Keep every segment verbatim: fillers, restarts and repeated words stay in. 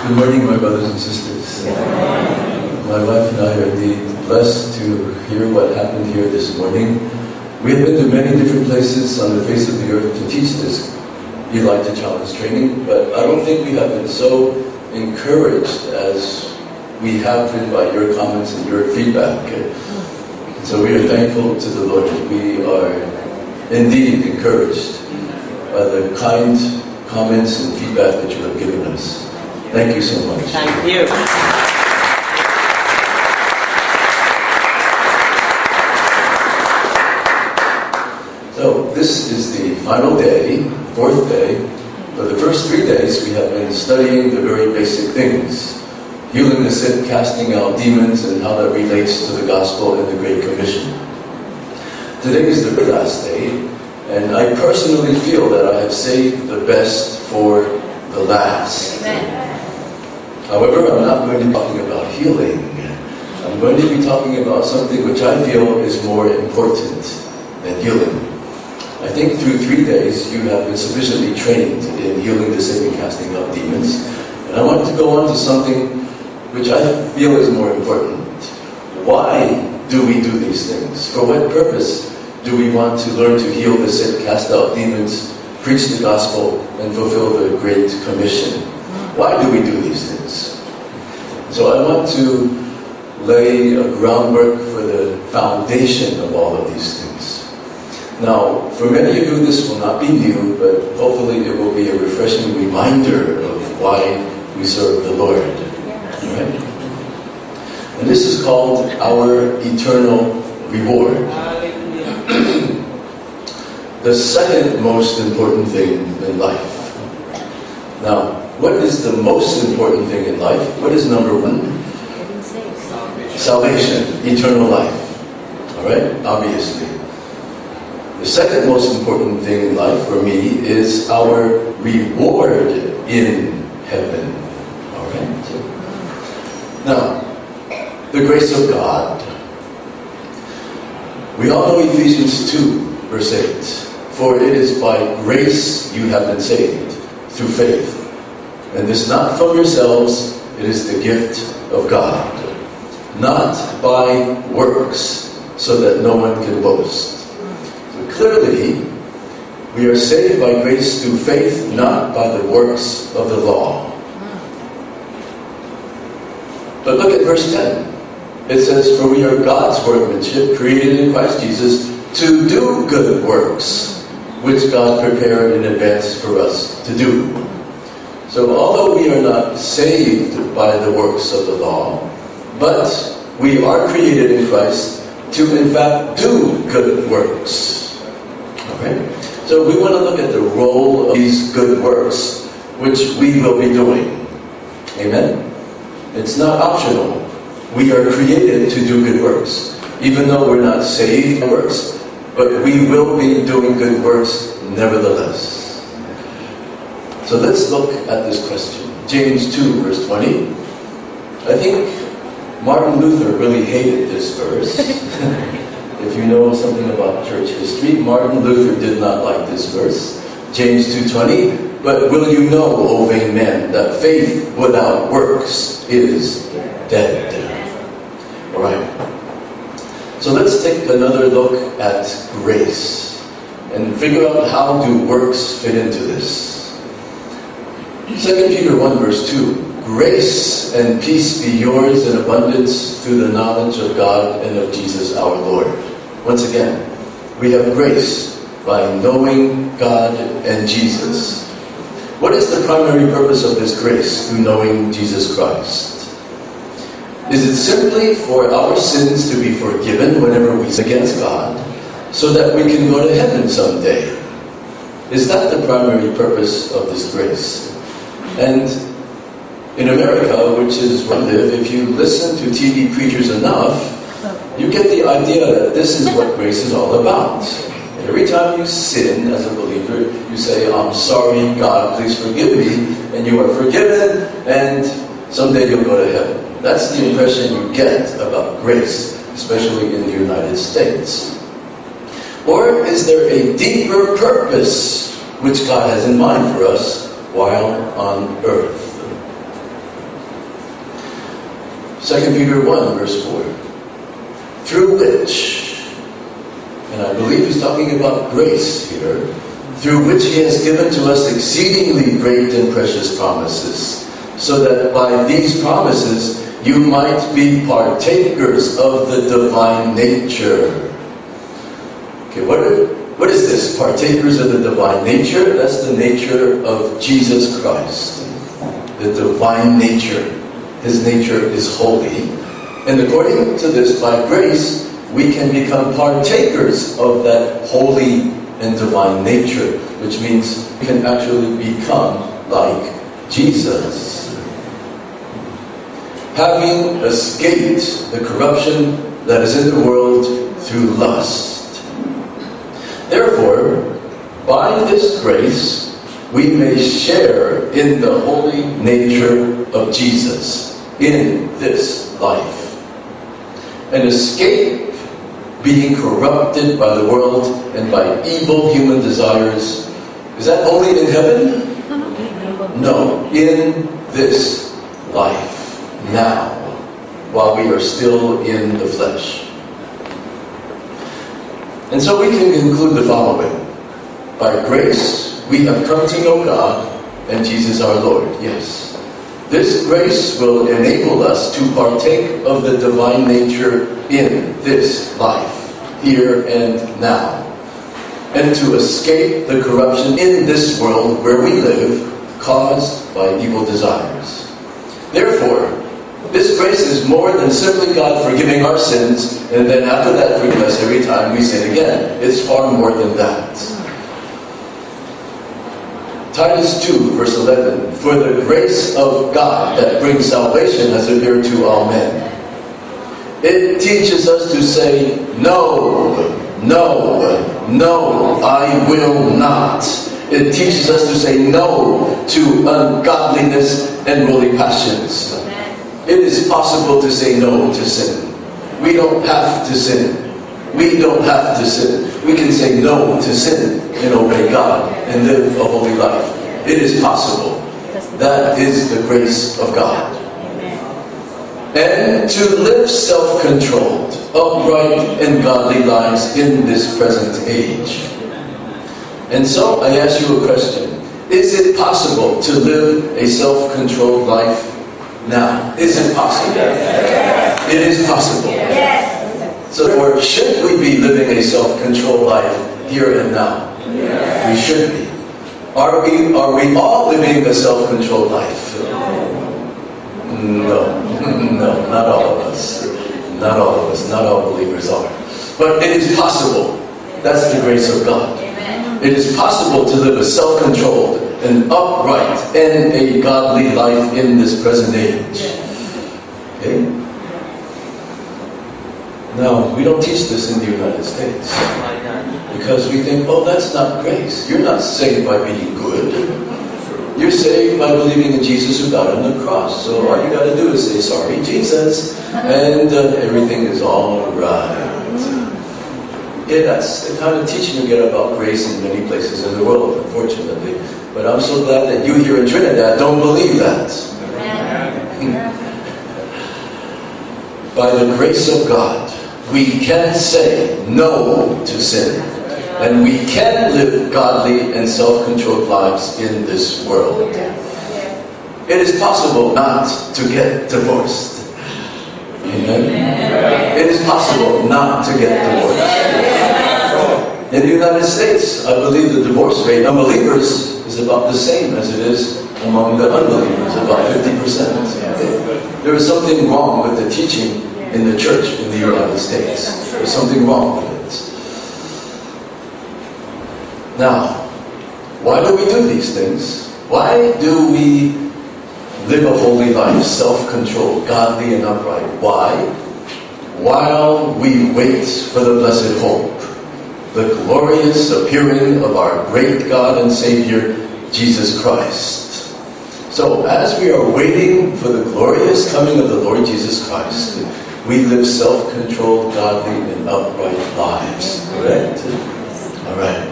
Good morning, my brothers and sisters. My wife and I are indeed blessed to hear what happened here this morning. We have been to many different places on the face of the earth to teach this Elijah Challenge training, but I don't think we have been so encouraged as we have been by your comments and your feedback. So we are thankful to the Lord. We are indeed encouraged by the kind comments and feedback that you have given us. Thank you so much. Thank you. So this is the final day, fourth day. For the first three days we have been studying the very basic things. Healing the sick, casting out demons, and how that relates to the gospel and the Great Commission. Today is the last day, and I personally feel that I have saved the best for the last. Amen. However, I'm not going to be talking about healing. I'm going to be talking about something which I feel is more important than healing. I think through three days you have been sufficiently trained in healing the sick and casting out demons. And I want to go on to something which I feel is more important. Why do we do these things? For what purpose do we want to learn to heal the sick, cast out demons, preach the gospel, and fulfill the Great Commission? Why do we do these things? So I want to lay a groundwork for the foundation of all of these things. Now, for many of you this will not be new, but hopefully it will be a refreshing reminder of why we serve the Lord. Right? And this is called our eternal reward. The second most important thing in life. Now, what is the most important thing in life? What is number one? Salvation, eternal life. Alright? Obviously. The second most important thing in life for me is our reward in heaven. Alright? Now, the grace of God. We all know Ephesians two, verse eight. For it is by grace you have been saved, through faith. And this not from yourselves, it is the gift of God. Not by works, so that no one can boast. So clearly, we are saved by grace through faith, not by the works of the law. But look at verse ten. It says, for we are God's workmanship, created in Christ Jesus, to do good works, which God prepared in advance for us to do. So although we are not saved by the works of the law, but we are created in Christ to in fact do good works. Okay? So we want to look at the role of these good works, which we will be doing. Amen? It's not optional. We are created to do good works. Even though we're not saved by works, but we will be doing good works nevertheless. So let's look at this question. James two, verse twenty. I think Martin Luther really hated this verse. If you know something about church history, Martin Luther did not like this verse. James two twenty. But will you know, O vain man, that faith without works is dead. Alright. So let's take another look at grace and figure out how do works fit into this. Second Peter one verse two. Grace and peace be yours in abundance through the knowledge of God and of Jesus our Lord. Once again, we have grace by knowing God and Jesus. What is the primary purpose of this grace through knowing Jesus Christ? Is it simply for our sins to be forgiven whenever we sin against God, so that we can go to heaven someday? Is that the primary purpose of this grace? And in America, which is where I live, if you listen to T V preachers enough, you get the idea that this is what grace is all about. Every time you sin as a believer, you say, I'm sorry, God, please forgive me, and you are forgiven, and someday you'll go to heaven. That's the impression you get about grace, especially in the United States. Or is there a deeper purpose which God has in mind for us while on earth? Second Peter one, verse four. Through which, and I believe he's talking about grace here, through which he has given to us exceedingly great and precious promises, so that by these promises you might be partakers of the divine nature. Okay, what, are, what is this? Partakers of the divine nature? That's the nature of Jesus Christ. The divine nature. His nature is holy. And according to this, by grace, we can become partakers of that holy and divine nature, which means we can actually become like Jesus. Having escaped the corruption that is in the world through lust. Therefore, by this grace, we may share in the holy nature of Jesus in this life, and escape being corrupted by the world and by evil human desires. Is that only in heaven? No, in this life, now, while we are still in the flesh. And so we can conclude the following. By grace, we have come to know God and Jesus our Lord. Yes. This grace will enable us to partake of the divine nature in this life, here and now, and to escape the corruption in this world where we live, caused by evil desires. Therefore, this grace is more than simply God forgiving our sins, and then after that forgive us every time we sin again. It's far more than that. Titus two, verse eleven, for the grace of God that brings salvation has appeared to all men. It teaches us to say, no, no, no, I will not. It teaches us to say no to ungodliness and worldly passions. It is possible to say no to sin. We don't have to sin. We don't have to sin. We can say no to sin and obey God and live a holy life. It is possible. That is the grace of God. And to live self-controlled, upright, and godly lives in this present age. And so I ask you a question. Is it possible to live a self-controlled life now? Is it possible? Yes. It is possible. Yes. So therefore, should we be living a self-controlled life here and now? Yes. We should be. Are we, are we all living a self-controlled life? No. No, not all of us. Not all of us. Not all believers are. But it is possible. That's the grace of God. It is possible to live a self-controlled and upright and a godly life in this present age. Okay? Now, we don't teach this in the United States. Because we think, oh, that's not grace. You're not saved by being good. You're saved by believing in Jesus who died on the cross. So all you got to do is say, sorry, Jesus, and uh, everything is all right. Yeah, that's the kind of teaching you get about grace in many places in the world, unfortunately. But I'm so glad that you here in Trinidad don't believe that. By the grace of God, we can say no to sin. And we can live godly and self-controlled lives in this world. It is possible not to get divorced. Amen? It is possible not to get divorced. In the United States, I believe the divorce rate among believers is about the same as it is among the unbelievers, about fifty percent. There is something wrong with the teaching in the church in the United States. There's something wrong with it. Now, why do we do these things? Why do we live a holy life, self-controlled, godly and upright? Why? While we wait for the blessed hope, the glorious appearing of our great God and Savior, Jesus Christ. So, as we are waiting for the glorious coming of the Lord Jesus Christ, we live self-controlled, godly and upright lives. Correct? All right.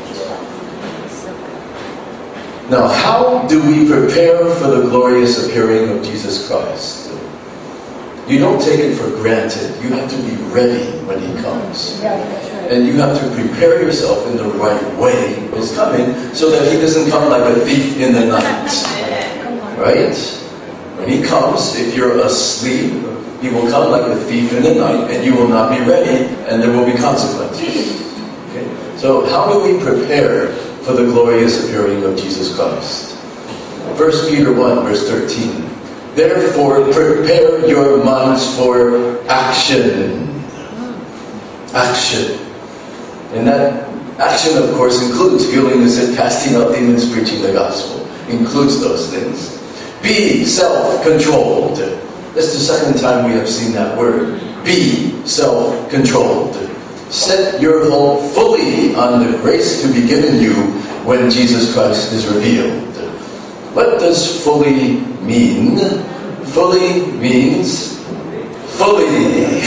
Now, how do we prepare for the glorious appearing of Jesus Christ? You don't take it for granted. You have to be ready when he comes. Yeah, that's right. And you have to prepare yourself in the right way. He's coming so that he doesn't come like a thief in the night. Right? When he comes, if you're asleep, he will come like a thief in the night, and you will not be ready, and there will be consequences. Okay? So how do we prepare for the glorious appearing of Jesus Christ? First Peter one, verse thirteen. Therefore, prepare your minds for action. Action. And that action, of course, includes healing the sick, casting out demons, preaching the gospel. Includes those things. Be self-controlled. That's the second time we have seen that word. Be self-controlled. Set your hope fully on the grace to be given you when Jesus Christ is revealed. What does fully mean? Fully means fully.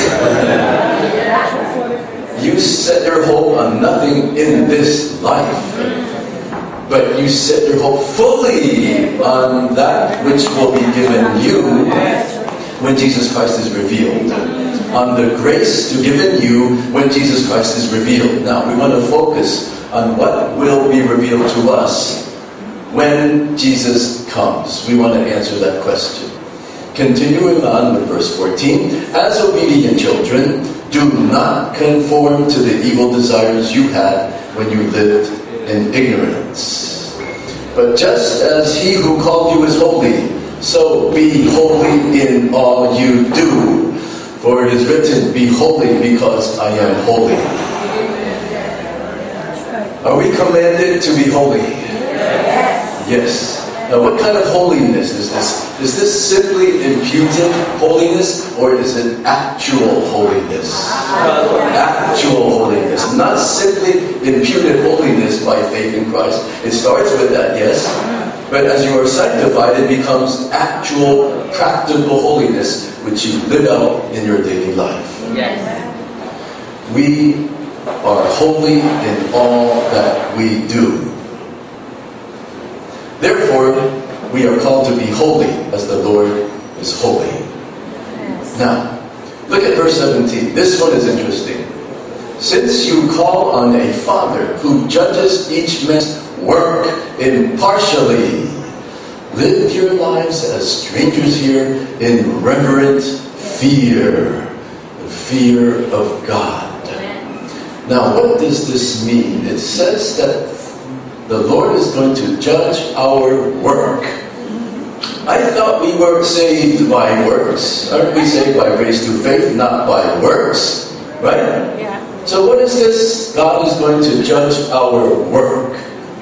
You set your hope on nothing in this life, but you set your hope fully on that which will be given you when Jesus Christ is revealed. On the grace to given you when Jesus Christ is revealed. Now, we want to focus on what will be revealed to us when Jesus comes. We want to answer that question. Continuing on with verse fourteen. As obedient children, do not conform to the evil desires you had when you lived in ignorance. But just as he who called you is holy, so be holy in all you do. For it is written, be holy because I am holy. Are we commanded to be holy? Yes. Yes. Now, what kind of holiness is this? Is this simply imputed holiness, or is it actual holiness? Actual holiness. Not simply imputed holiness by faith in Christ. It starts with that, yes. But as you are sanctified, it becomes actual, practical holiness, which you live out in your daily life. Yes. We are holy in all that we do. Therefore, we are called to be holy as the Lord is holy. Yes. Now, look at verse seventeen. This one is interesting. Since you call on a Father who judges each man's work impartially, live your lives as strangers here in reverent fear, the fear of God. Now, what does this mean? It says that the Lord is going to judge our work. I thought we were saved by works. Aren't we saved by grace through faith, not by works? Right? Yeah. So what is this? God is going to judge our work.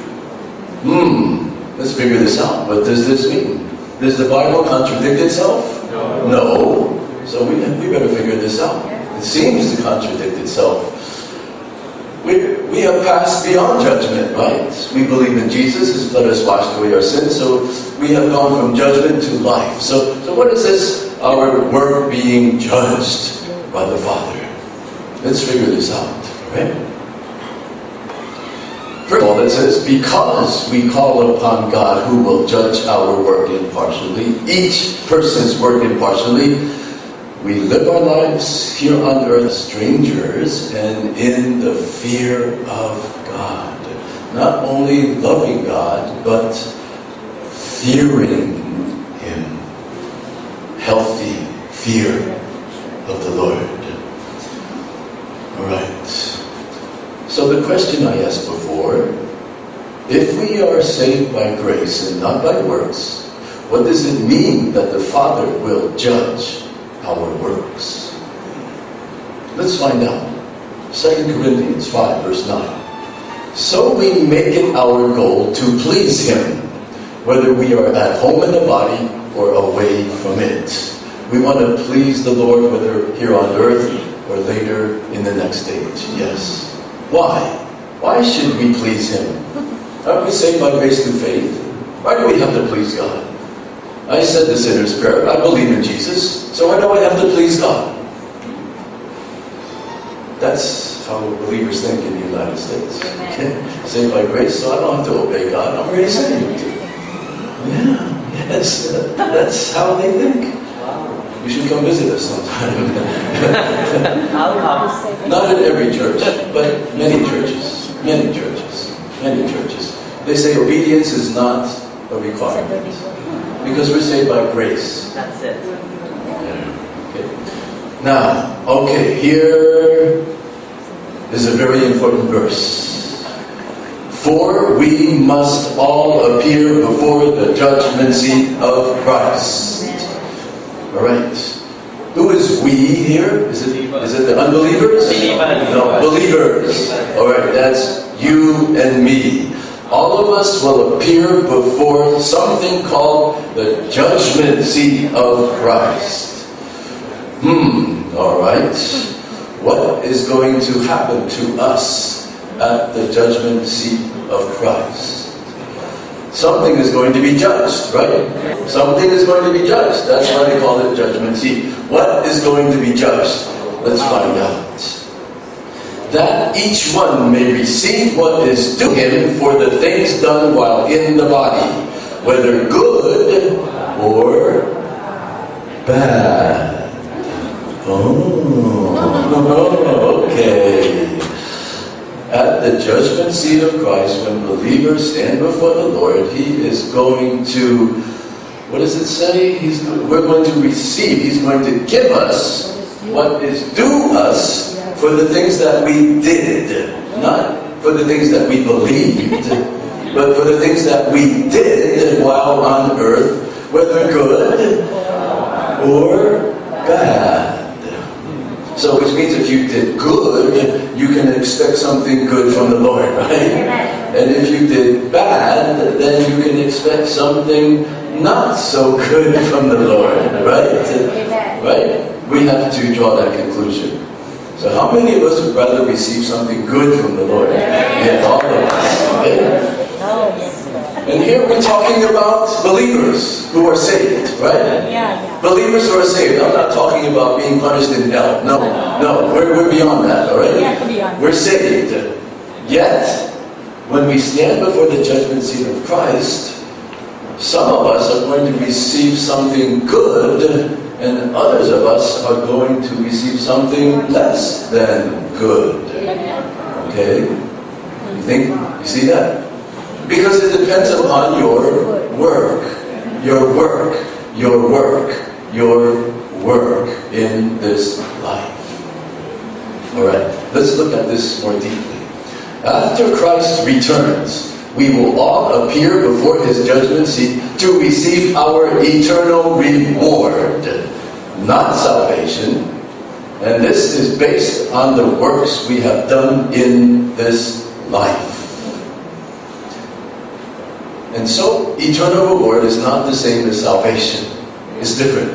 Hmm. Let's figure this out. What does this mean? Does the Bible contradict itself? No. No. So we, we better figure this out. It seems to contradict itself. We, we have passed beyond judgment, right? We believe in Jesus. His blood has washed away our sins. So we have gone from judgment to life. So, so what is this? Our work being judged by the Father. Let's figure this out, right? First of all, it says, because we call upon God who will judge our work impartially, each person's work impartially, we live our lives here on earth as strangers and in the fear of God. Not only loving God, but fearing Him. Healthy fear of the Lord. Alright. So the question I asked before, if we are saved by grace and not by works, what does it mean that the Father will judge our works? Let's find out. Second Corinthians five, verse nine. So we make it our goal to please Him, whether we are at home in the body or away from it. We want to please the Lord, whether here on earth or later in the next stage. Yes. Why? Why should we please Him? Aren't we saved by grace through faith? Why do we have to please God? I said the sinner's prayer. I believe in Jesus, so why do I have to please God? That's how believers think in the United States. Okay? Saved by grace, so I don't have to obey God. I'm already saved. Yeah, yes, that's how they think. You should come visit us sometime. I'll come. Not in every church, but many churches. Many churches. Many churches. They say obedience is not a requirement. Because we're saved by grace. That's it. Okay. Now, okay, here is a very important verse. For we must all appear before the judgment seat of Christ. Alright. Who is we here? Is it, is it the unbelievers? Believers. No, believers. Alright, that's you and me. All of us will appear before something called the judgment seat of Christ. Hmm, alright. What is going to happen to us at the judgment seat of Christ? Something is going to be judged, right? Something is going to be judged. That's why they call it judgment seat. What is going to be judged? Let's find out. That each one may receive what is due him for the things done while in the body, whether good or bad. Oh, okay. At the judgment seat of Christ, when believers stand before the Lord, He is going to, what does it say? He's, we're going to receive, He's going to give us what is due us for the things that we did. Not for the things that we believed, but for the things that we did while on earth, whether good or bad. So, which means if you did good, you can expect something good from the Lord, right? Amen. And if you did bad, then you can expect something not so good from the Lord, right? Amen. Right? We have to draw that conclusion. So how many of us would rather receive something good from the Lord? Yeah, all of us. Okay? And here we're talking about believers who are saved, right? Yeah, yeah. Believers who are saved. I'm not talking about being punished in hell. No, no, we're, we're beyond that, all right? Yeah, beyond. We're saved. Yet, when we stand before the judgment seat of Christ, some of us are going to receive something good, and others of us are going to receive something less than good. Okay? You think? You see that? Because it depends upon your work. Your work. Your work. Your work in this life. Alright, let's look at this more deeply. After Christ returns, we will all appear before His judgment seat to receive our eternal reward, not salvation. And this is based on the works we have done in this life. And so, eternal reward is not the same as salvation. It's different.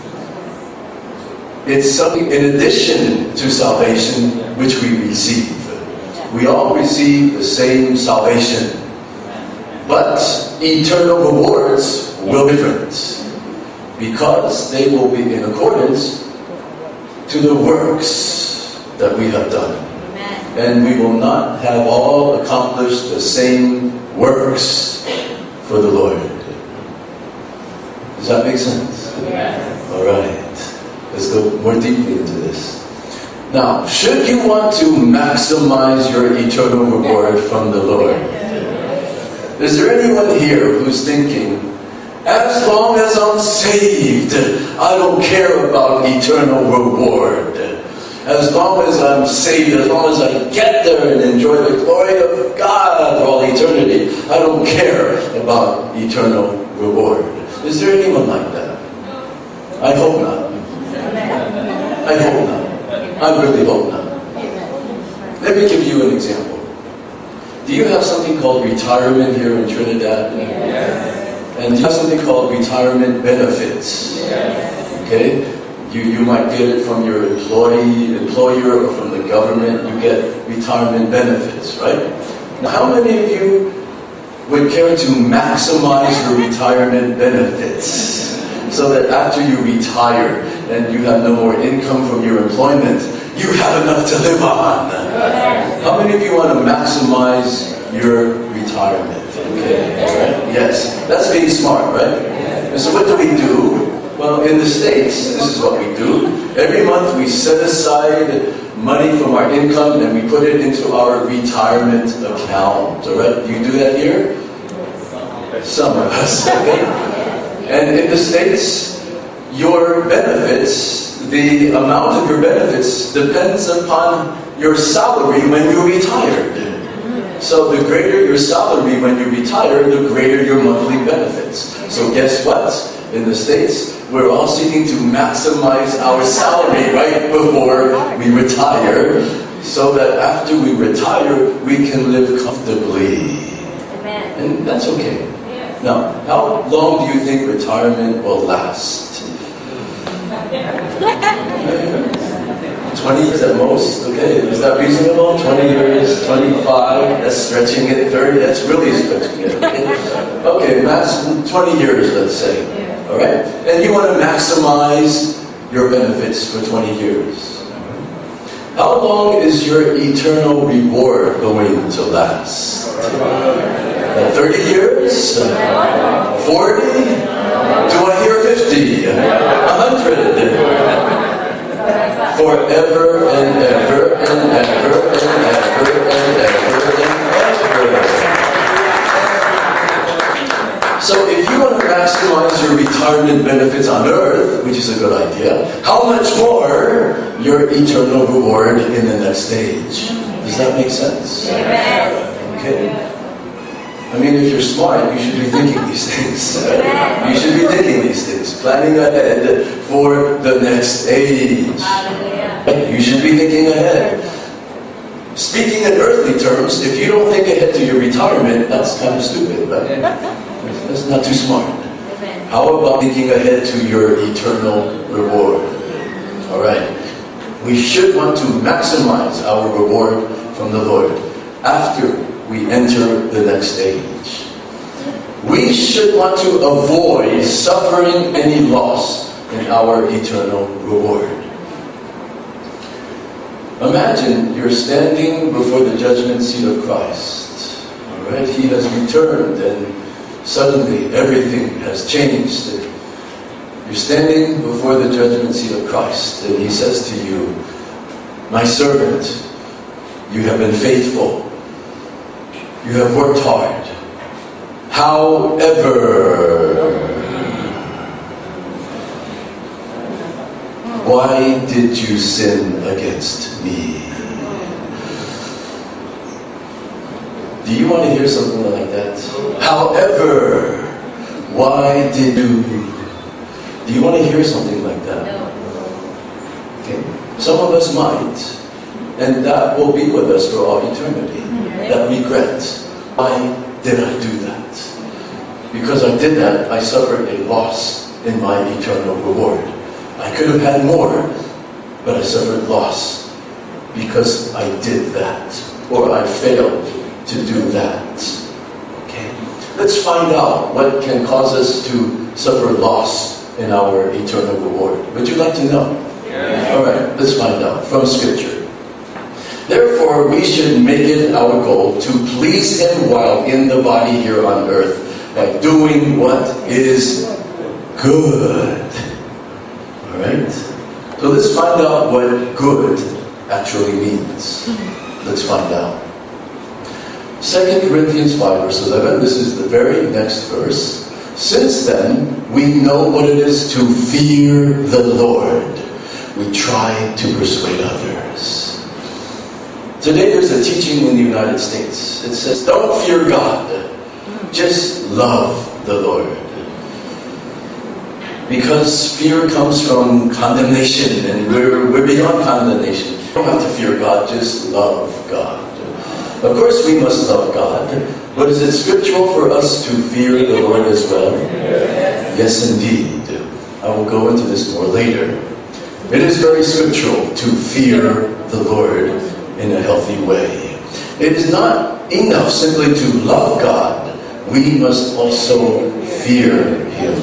It's something in addition to salvation which we receive. We all receive the same salvation. But eternal rewards will be different. Because they will be in accordance to the works that we have done. And we will not have all accomplished the same works for the Lord. Does that make sense? Yes. Alright. Let's go more deeply into this. Now, should you want to maximize your eternal reward from the Lord? Is there anyone here who's thinking, as long as I'm saved, I don't care about eternal reward. As long as I'm saved, as long as I get there and enjoy the glory of God for all eternity, I don't care about eternal reward. Is there anyone like that? I hope not. I hope not. I really hope not. Let me give you an example. Do you have something called retirement here in Trinidad? Yes. And do you have something called retirement benefits? Yes. Okay? You, you might get it from your employee, employer or from the government. You get retirement benefits, right? Now, how many of you would care to maximize your retirement benefits so that after you retire and you have no more income from your employment, you have enough to live on? How many of you want to maximize your retirement? Okay, right? Yes, that's being smart, right? And so what do we do? Well, in the States, this is what we do. Every month we set aside money from our income and we put it into our retirement account. All right? Do you do that here? Some of us. Okay? And in the States, your benefits, the amount of your benefits depends upon your salary when you retired. So the greater your salary when you retire, the greater your monthly benefits. So guess what? In the States, we're all seeking to maximize our salary right before we retire, so that after we retire, we can live comfortably. Amen. And that's okay. Now, how long do you think retirement will last? twenty years at most, okay? Is that reasonable? twenty years, twenty-five, that's stretching it, thirty, that's really stretching it, okay? Okay, max twenty years, let's say, all right? And you want to maximize your benefits for twenty years. How long is your eternal reward going to last? thirty years? forty? Do I hear fifty? one hundred? Forever and ever and ever and ever and ever and ever. So if you want to maximize your retirement benefits on earth, which is a good idea, how much more your eternal reward in the next stage? Does that make sense? Okay. I mean, if you're smart, you should be thinking these things. You should be thinking these things, planning ahead for the next stage. You should be thinking ahead. Speaking in earthly terms, if you don't think ahead to your retirement, that's kind of stupid, right? That's not too smart. How about thinking ahead to your eternal reward? All right. We should want to maximize our reward from the Lord after we enter the next stage. We should want to avoid suffering any loss in our eternal reward. Imagine you're standing before the judgment seat of Christ. All right, He has returned and suddenly everything has changed. You're standing before the judgment seat of Christ and He says to you, "My servant, you have been faithful. You have worked hard. However, why did you sin against me?" Do you want to hear something like that? However, why did you... Do you want to hear something like that? No. Okay. Some of us might, and that will be with us for all eternity. That regret. Why did I do that? Because I did that, I suffered a loss in my eternal reward. I could have had more, but I suffered loss because I did that, or I failed to do that. Okay? Let's find out what can cause us to suffer loss in our eternal reward. Would you like to know? Yeah. All right, let's find out from Scripture. Therefore, we should make it our goal to please Him while in the body here on earth by doing what is good. Alright? So let's find out what good actually means. Let's find out. Second Corinthians five verse eleven, this is the very next verse. Since then, we know what it is to fear the Lord. We try to persuade others. Today there's a teaching in the United States. It says, don't fear God, just love the Lord. Because fear comes from condemnation, and we're, we're beyond condemnation. You don't have to fear God, just love God. Of course we must love God, but is it scriptural for us to fear the Lord as well? Yes, indeed. I will go into this more later. It is very scriptural to fear the Lord in a healthy way. It is not enough simply to love God. We must also fear Him.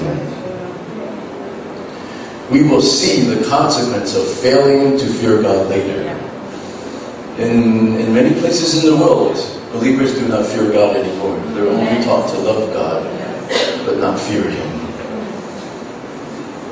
We will see the consequence of failing to fear God later. In, in many places in the world, believers do not fear God anymore. They're only taught to love God, but not fear Him.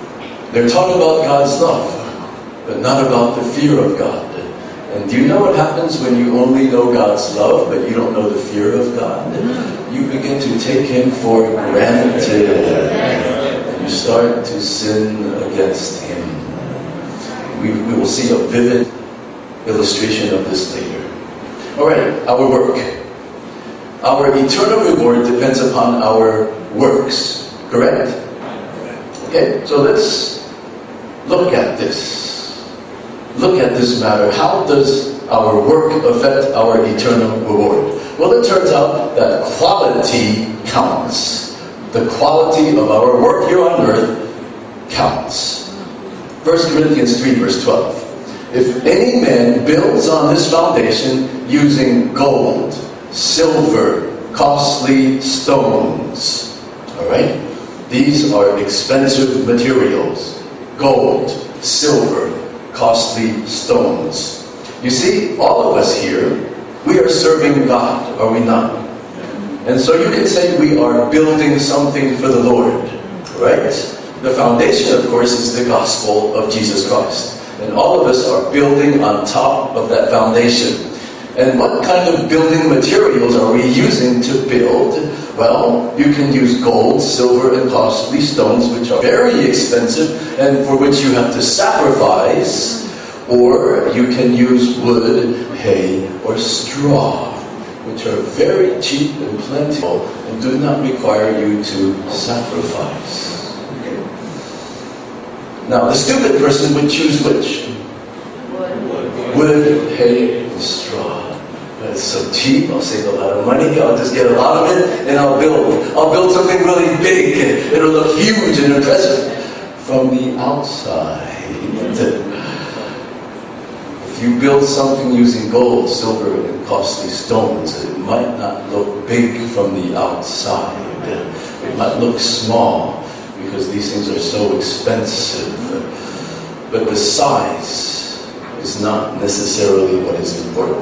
They're taught about God's love, but not about the fear of God. And do you know what happens when you only know God's love, but you don't know the fear of God? You begin to take Him for granted. And you start to sin against Him. We, we will see a vivid illustration of this later. Alright, our work. Our eternal reward depends upon our works. Correct? Okay, so let's look at this. Look at this matter. How does our work affect our eternal reward? Well, it turns out that quality counts. The quality of our work here on earth counts. First Corinthians three verse twelve. If any man builds on this foundation using gold, silver, costly stones. Alright? These are expensive materials. Gold, silver, costly stones. You see, all of us here, we are serving God, are we not? And so you can say we are building something for the Lord, right? The foundation, of course, is the gospel of Jesus Christ. And all of us are building on top of that foundation. And what kind of building materials are we using to build? Well, you can use gold, silver, and costly stones, which are very expensive and for which you have to sacrifice. Or you can use wood, hay, or straw, which are very cheap and plentiful and do not require you to sacrifice. Okay. Now, the stupid person would choose which? Wood, wood hay, and straw. It's so cheap, I'll save a lot of money, I'll just get a lot of it, and I'll build. I'll build something really big, and it'll look huge and impressive from the outside. If you build something using gold, silver, and costly stones, it might not look big from the outside. It might look small, because these things are so expensive. But the size is not necessarily what is important.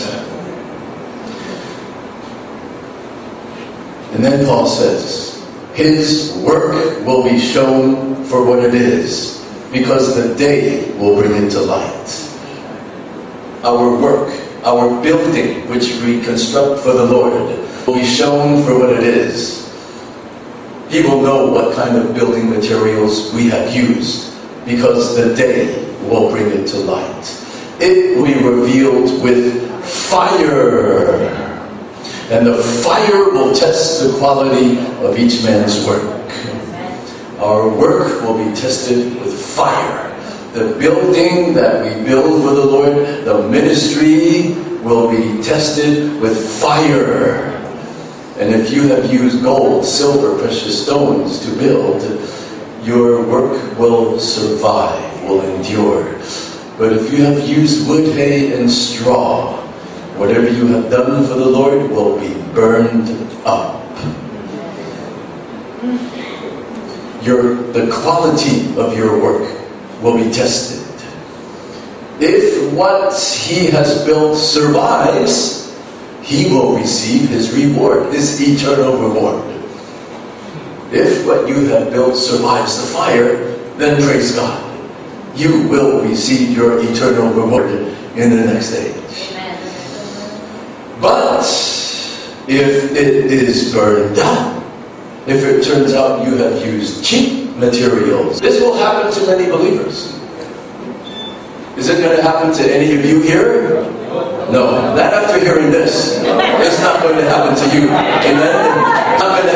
And then Paul says, his work will be shown for what it is, because the day will bring it to light. Our work, our building, which we construct for the Lord, will be shown for what it is. He will know what kind of building materials we have used, because the day will bring it to light. It will be revealed with fire. And the fire will test the quality of each man's work. Our work will be tested with fire. The building that we build for the Lord, the ministry, will be tested with fire. And if you have used gold, silver, precious stones to build, your work will survive, will endure. But if you have used wood, hay, and straw, whatever you have done for the Lord will be burned up. Your, the quality of your work will be tested. If what he has built survives, he will receive his reward, his eternal reward. If what you have built survives the fire, then praise God. You will receive your eternal reward in the next age. But if it is burned up, if it turns out you have used cheap materials, this will happen to many believers. Is it going to happen to any of you here? No, not after hearing this. It's not going to happen to you. Amen? It's not going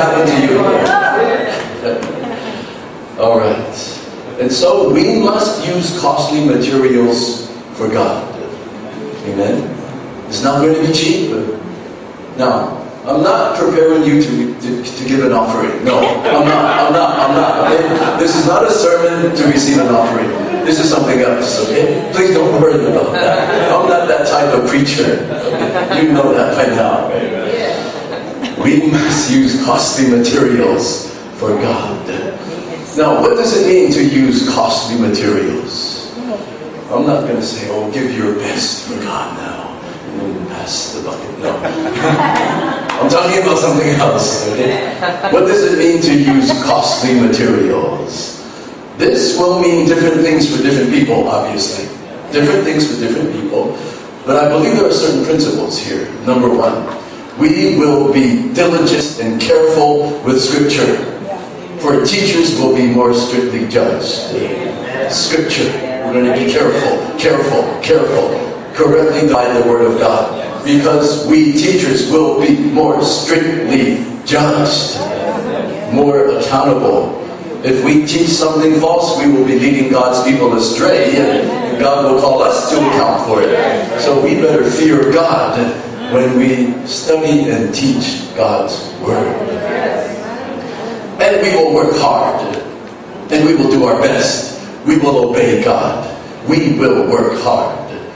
to happen to you. All right. And so we must use costly materials for God. Amen? It's not going to be cheap. Now, I'm not preparing you to, to, to give an offering. No, I'm not. I'm not. I'm not. Okay? This is not a sermon to receive an offering. This is something else. Okay? Please don't worry about that. I'm not that type of preacher. Okay? You know that by now. Right? We must use costly materials for God. Now, what does it mean to use costly materials? I'm not going to say, oh, give your best for God now. And then pass the bucket. No. I'm talking about something else. Okay? What does it mean to use costly materials? This will mean different things for different people, obviously. Different things for different people. But I believe there are certain principles here. Number one, we will be diligent and careful with Scripture. For teachers will be more strictly judged. Scripture, we're going to be careful, careful, careful. Correctly guide the Word of God. Because we teachers will be more strictly judged. More accountable. If we teach something false, we will be leading God's people astray, and God will call us to account for it. So we better fear God when we study and teach God's Word. And we will work hard, and we will do our best. We will obey God. We will work hard.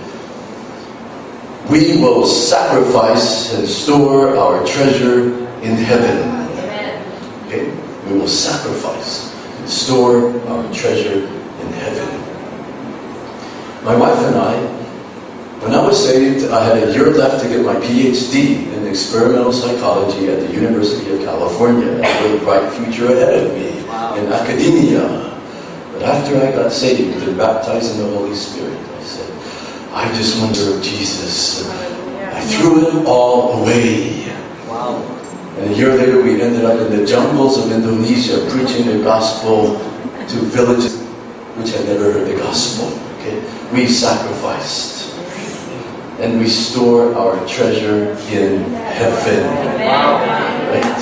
We will sacrifice and store our treasure in heaven. Okay? We will sacrifice. Store our treasure in heaven. My wife and I, when I was saved, I had a year left to get my P H D in experimental psychology at the University of California. I had a bright future ahead of me in academia. But after I got saved and baptized in the Holy Spirit, I said, I just want to serve Jesus. I threw it all away. Wow. And a year later, we ended up in the jungles of Indonesia preaching the gospel to villages which had never heard the gospel. Okay? We sacrificed. And we store our treasure in heaven. Wow. Right?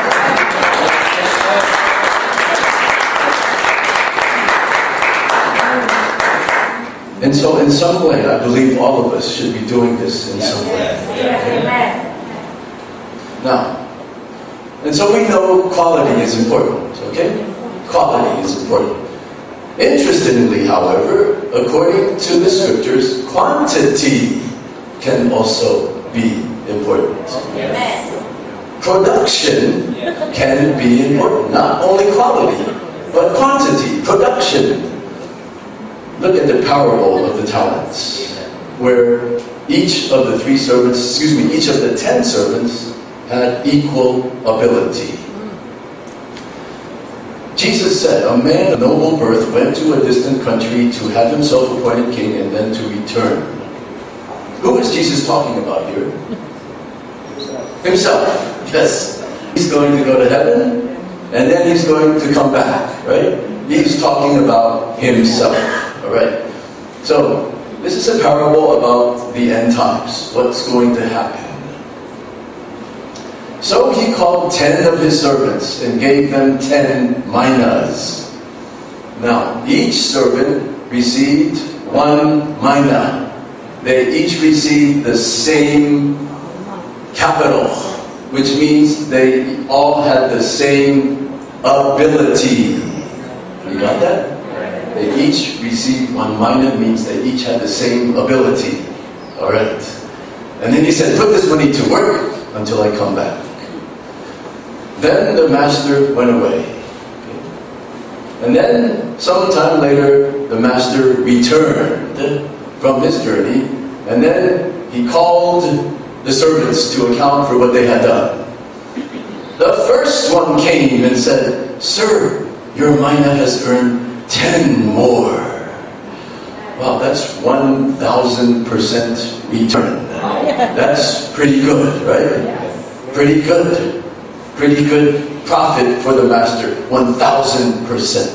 And so in some way, I believe all of us should be doing this in some way. Okay? Now, and so we know quality is important, okay? Quality is important. Interestingly, however, according to the Scriptures, quantity can also be important. Production can be important. Not only quality, but quantity, production. Look at the parable of the talents, where each of the three servants, excuse me, each of the ten servants had equal ability. Jesus said, a man of noble birth went to a distant country to have himself appointed king and then to return. Who is Jesus talking about here? Himself. Yes. He's going to go to heaven and then he's going to come back, right? He's talking about himself, all right? So, this is a parable about the end times, what's going to happen. So he called ten of his servants and gave them ten minas. Now, each servant received one mina. They each received the same capital, which means they all had the same ability. You got that? They each received one mina, means they each had the same ability. Alright. And then he said, put this money to work until I come back. Then the master went away. And then, sometime later, the master returned from his journey, and then he called the servants to account for what they had done. The first one came and said, Sir, your mina has earned ten more. Well, that's one thousand percent return. That's pretty good, right? Pretty good. Pretty good profit for the master, one thousand percent.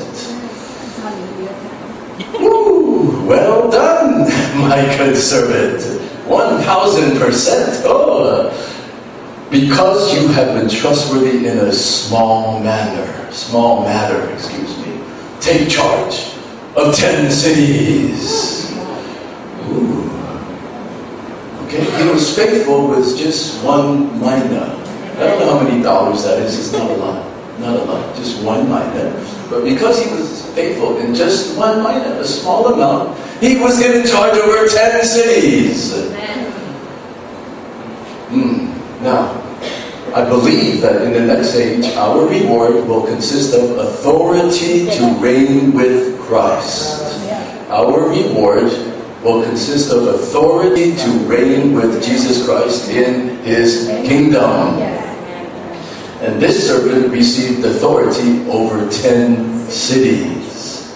Woo! Well done, my good servant. one thousand percent. Oh, because you have been trustworthy in a small manner, small matter, excuse me, take charge of ten cities. Ooh. Okay, he was faithful with just one mina. I don't know how many dollars that is. It's not a lot. Not a lot. Just one mina. But because he was faithful in just one mina, a small amount, he was given charge over ten cities. Mm. Now, I believe that in the next age, our reward will consist of authority to reign with Christ. Our reward will consist of authority to reign with Jesus Christ in His kingdom. And this servant received authority over ten cities.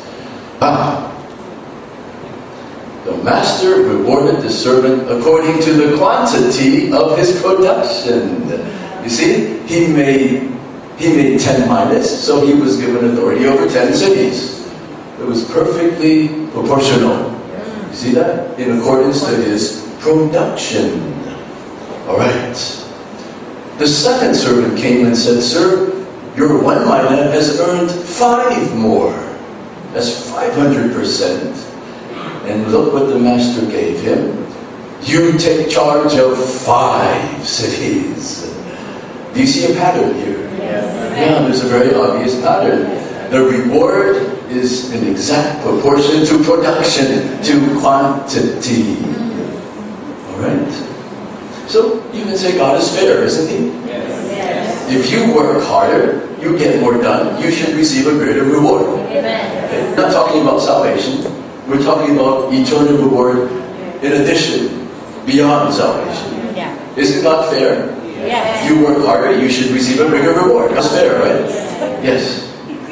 Ah. The master rewarded the servant according to the quantity of his production. You see, he made he made ten minas, so he was given authority over ten cities. It was perfectly proportional. You see that? In accordance to his production. All right. The second servant came and said, "Sir, your one mina has earned five more." That's five hundred percent. And look what the master gave him. "You take charge of five cities." Do you see a pattern here? Yes. Yeah, there's a very obvious pattern. The reward is in exact proportion to production, to quantity. Alright? So, you can say God is fair, isn't He? Yes. If you work harder, you get more done, you should receive a greater reward. Amen. Okay? We're not talking about salvation. We're talking about eternal reward in addition, beyond salvation. Yeah. Isn't God fair? Yes. You work harder, you should receive a bigger reward. That's fair, right? Yes.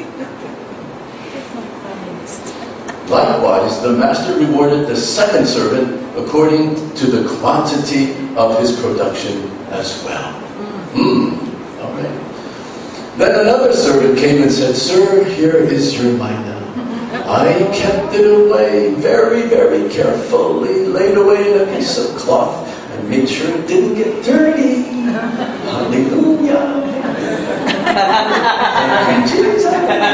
Likewise, the master rewarded the second servant according to the quantity of his production as well. Hmm. All right. Then another servant came and said, "Sir, here is your mina. I kept it away very, very carefully, laid away in a piece of cloth, and made sure it didn't get dirty." Hallelujah. Thank you, Jesus.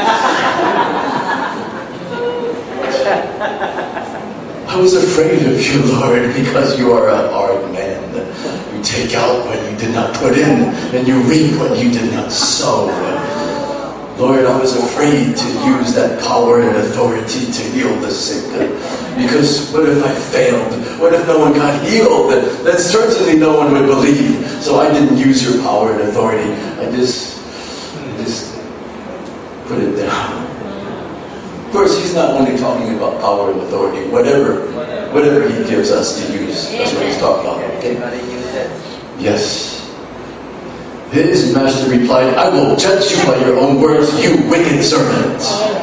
I was afraid of you, Lord, because you are a hard man. You take out what you did not put in, and you reap what you did not sow. Lord, I was afraid to use that power and authority to heal the sick. Because what if I failed? What if no one got healed? Then certainly no one would believe. So I didn't use your power and authority. I just, I just put it down. Of course, he's not only talking about power and authority. Whatever, whatever he gives us to use, that's what he's talking about. Okay? Yes. His master replied, "I will judge you by your own words, you wicked servant."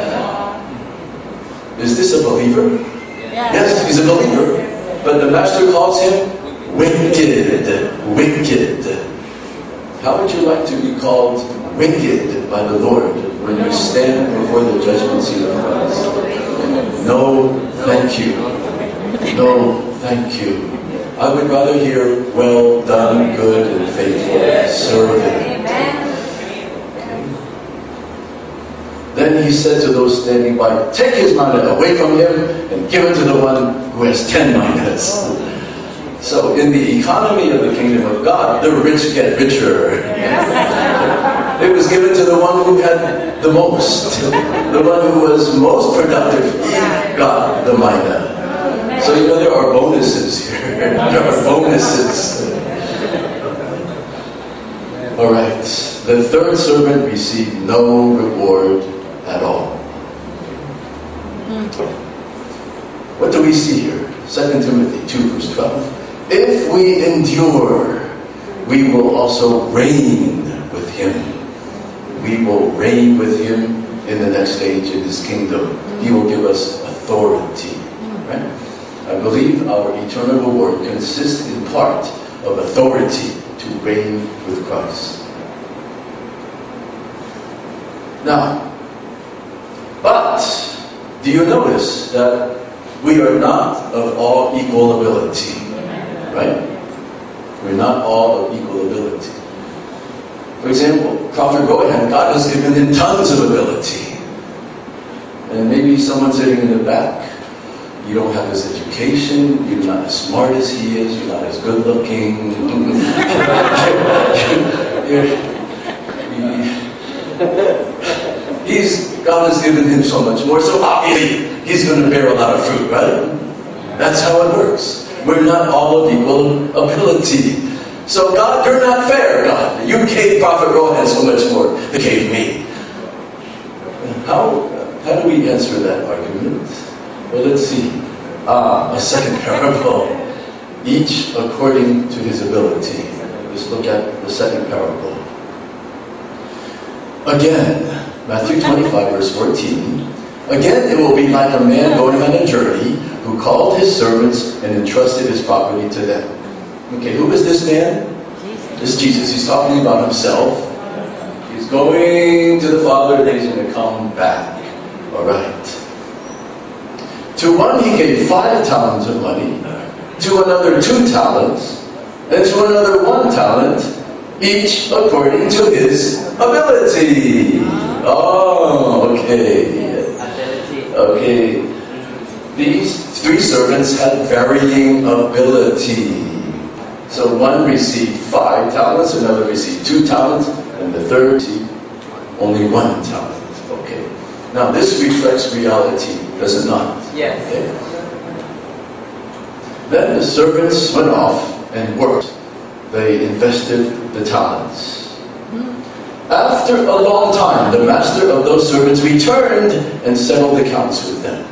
Is this a believer? Yes, he's a believer. But the master calls him wicked. Wicked. How would you like to be called wicked by the Lord when you stand before the judgment seat of Christ? No, thank you. No, thank you. I would rather hear, "Well done, good and faithful servant." Then he said to those standing by, "Take his mina away from him and give it to the one who has ten minas." So in the economy of the kingdom of God, the rich get richer. It was given to the one who had the most. The one who was most productive, he got the mina. So you know there are bonuses here. There are bonuses. Alright. The third servant received no reward at all. What do we see here? Second Timothy two verse twelve. If we endure, we will also reign with him. We will reign with him in the next stage in his kingdom. He will give us authority. Right? I believe our eternal reward consists in part of authority to reign with Christ. Now, but do you notice that we are not of all equal ability? Right? We're not all of equal ability. For example, Prophet Rohan, God has given him tons of ability. And maybe someone sitting in the back, you don't have his education, you're not as smart as he is, you're not as good looking. he's, God has given him so much more, so obviously he's going to bear a lot of fruit, right? That's how it works. We're not all of equal ability. So God, you're not fair, God. You gave Prophet Rohan so much more than gave me. How, how do we answer that argument? Well, let's see. Ah, a second parable. Each according to his ability. Let's look at the second parable. Again, Matthew twenty-five, verse fourteen. Again, it will be like a man going on a journey who called his servants and entrusted his property to them. Okay, who is this man? This is Jesus. He's talking about himself. He's going to the Father, then he's going to come back. All right. To one he gave five talents of money, to another two talents, and to another one talent, each according to his ability. Oh, okay. Okay. These three servants had varying ability. So one received five talents, another received two talents, and the third received only one talent. Okay. Now this reflects reality, does it not? Yes. Okay. Then the servants went off and worked. They invested the talents. After a long time, the master of those servants returned and settled accounts with them.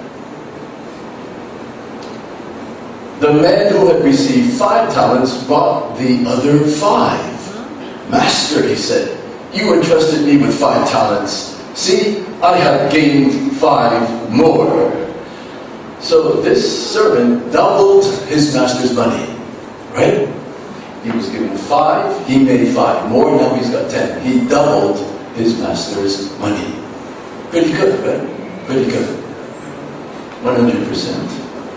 The man who had received five talents brought the other five. Master, he said, you entrusted me with five talents. See, I have gained five more. So this servant doubled his master's money, right? He was given five, he made five more, now he's got ten. He doubled his master's money. Pretty good, right? Pretty good. one hundred percent.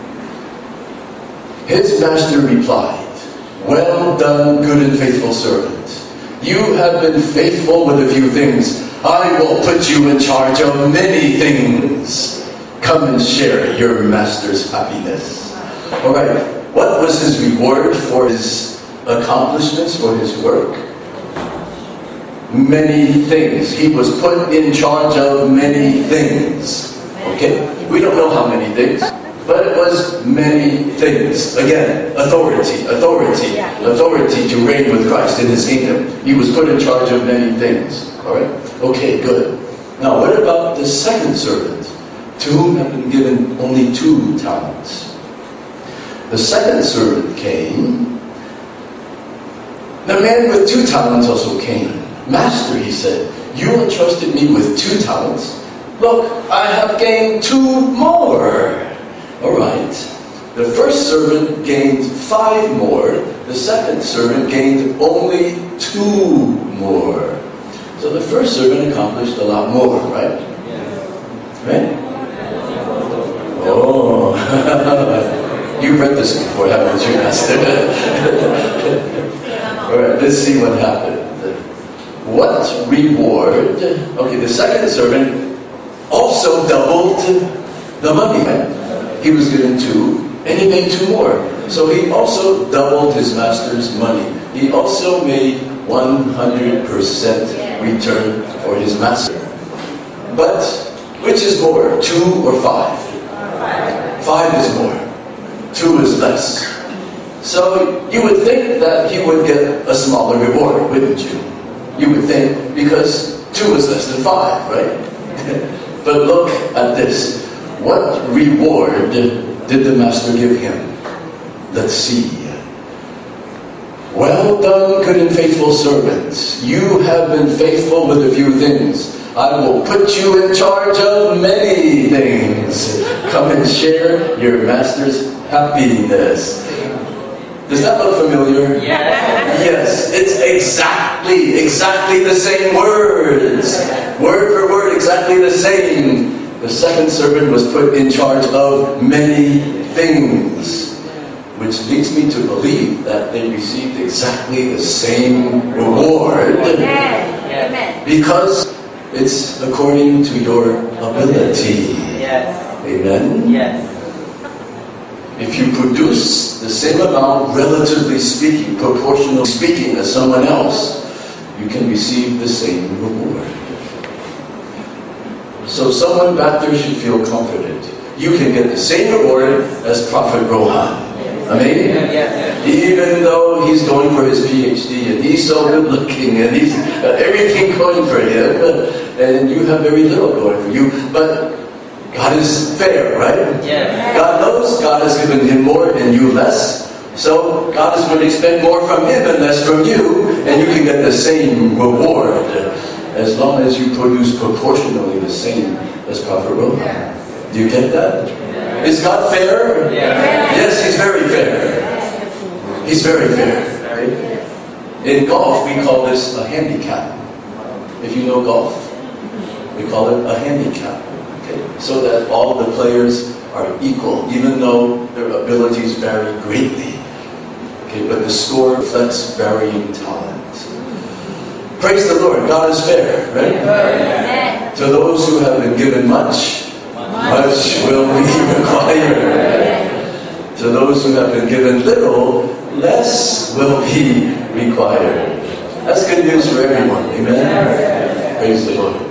His master replied, well done, good and faithful servant. You have been faithful with a few things. I will put you in charge of many things. Come and share your master's happiness. All right, what was his reward for his accomplishments, for his work? Many things. He was put in charge of many things. Okay? We don't know how many things, but it was many things. Again, authority, authority, authority to reign with Christ in his kingdom. He was put in charge of many things. All right? Okay, good. Now, what about the second servant, to whom had been given only two talents? The second servant came. The man with two talents also came. Master, he said, you entrusted me with two talents. Look, I have gained two more. All right. The first servant gained five more. The second servant gained only two more. So the first servant accomplished a lot more, right? Right? Oh. You read this before, haven't you, Master? All right, let's see what happened. What reward? Okay, the second servant also doubled the money. He was given two, and he made two more. So he also doubled his master's money. He also made one hundred percent return for his master. But which is more, two or five? Five is more. Two is less. So you would think that he would get a smaller reward, wouldn't you? You would think, because two is less than five, right? But look at this. What reward did the master give him? Let's see. Well done, good and faithful servant. You have been faithful with a few things. I will put you in charge of many things. Come and share your master's happiness. Does that look familiar? Yes. Yes, it's exactly, exactly the same words. Word for word, exactly the same. The second servant was put in charge of many things, which leads me to believe that they received exactly the same reward. Amen. Because it's according to your ability. Yes. Amen? Yes. If you produce the same amount, relatively speaking, proportionally speaking, as someone else, you can receive the same reward. So someone back there should feel confident. You can get the same reward as Prophet Rohan. Amen? Yes. Even though he's going for his P H D and he's so good looking and he's got everything going for him, and you have very little going for you, but God is fair, right? Yes. God knows God has given him more and you less. So God is going to expect more from him and less from you, and you can get the same reward as long as you produce proportionally the same as profitable. Do you get that? Is God fair? Yes, He's very fair. He's very fair. Right? In golf, we call this a handicap. If you know golf, we call it a handicap. Okay? So that all the players are equal, even though their abilities vary greatly. Okay, but the score reflects varying talent. Praise the Lord, God is fair, right? Amen. To those who have been given much, much will be required. To those who have been given little, less will be required. That's good news for everyone, amen? Praise the Lord.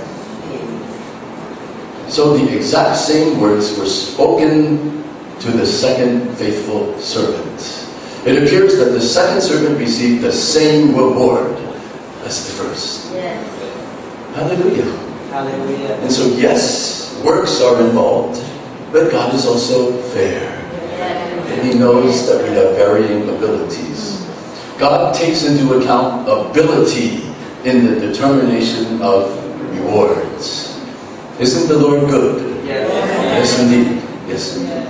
So the exact same words were spoken to the second faithful servant. It appears that the second servant received the same reward as the first. Yes. Hallelujah. Hallelujah. And so yes, works are involved, but God is also fair. Yes. And He knows that we have varying abilities. God takes into account ability in the determination of rewards. Isn't the Lord good? Yes. Yes, indeed. Yes, indeed.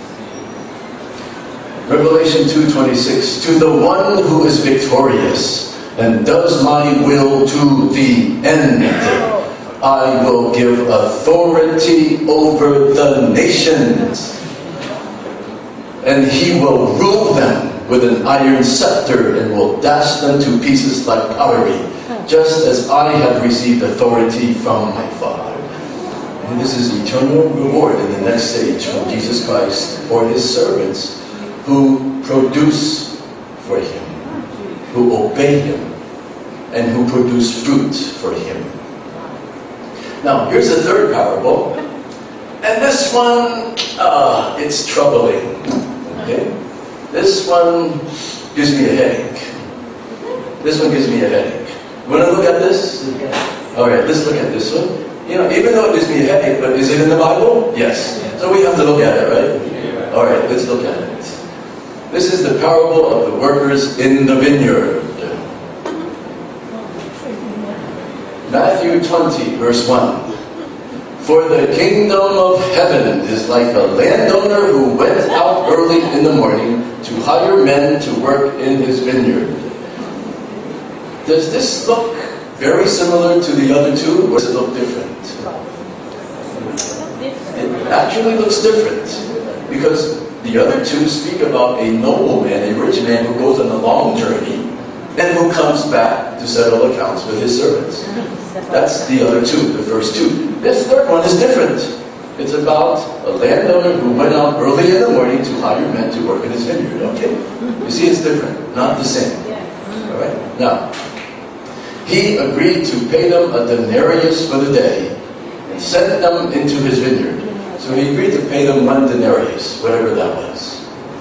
Revelation two twenty-six, to the one who is victorious and does my will to the end, I will give authority over the nations, and He will rule them with an iron scepter and will dash them to pieces like pottery, just as I have received authority from my Father. And this is eternal reward in the next stage from Jesus Christ for His servants who produce for Him, who obey Him, and who produce fruit for Him. Now, here's the third parable, and this one, uh, it's troubling. Okay? This one gives me a headache. This one gives me a headache. You want to look at this? All right, let's look at this one. You know, even though it gives me a headache, but is it in the Bible? Yes. So we have to look at it, right? All right, let's look at it. This is the parable of the workers in the vineyard. Matthew twenty, verse one. For the kingdom of heaven is like a landowner who went out early in the morning to hire men to work in his vineyard. Does this look very similar to the other two, or does it look different? It actually looks different, because the other two speak about a nobleman, a rich man who goes on a long journey and who comes back to settle accounts with his servants. That's the other two, the first two. This third one is different. It's about a landowner who went out early in the morning to hire men to work in his vineyard. Okay? You see, it's different, not the same. All right? Now, he agreed to pay them a denarius for the day and sent them into his vineyard. So he agreed to pay them one denarius, whatever that was.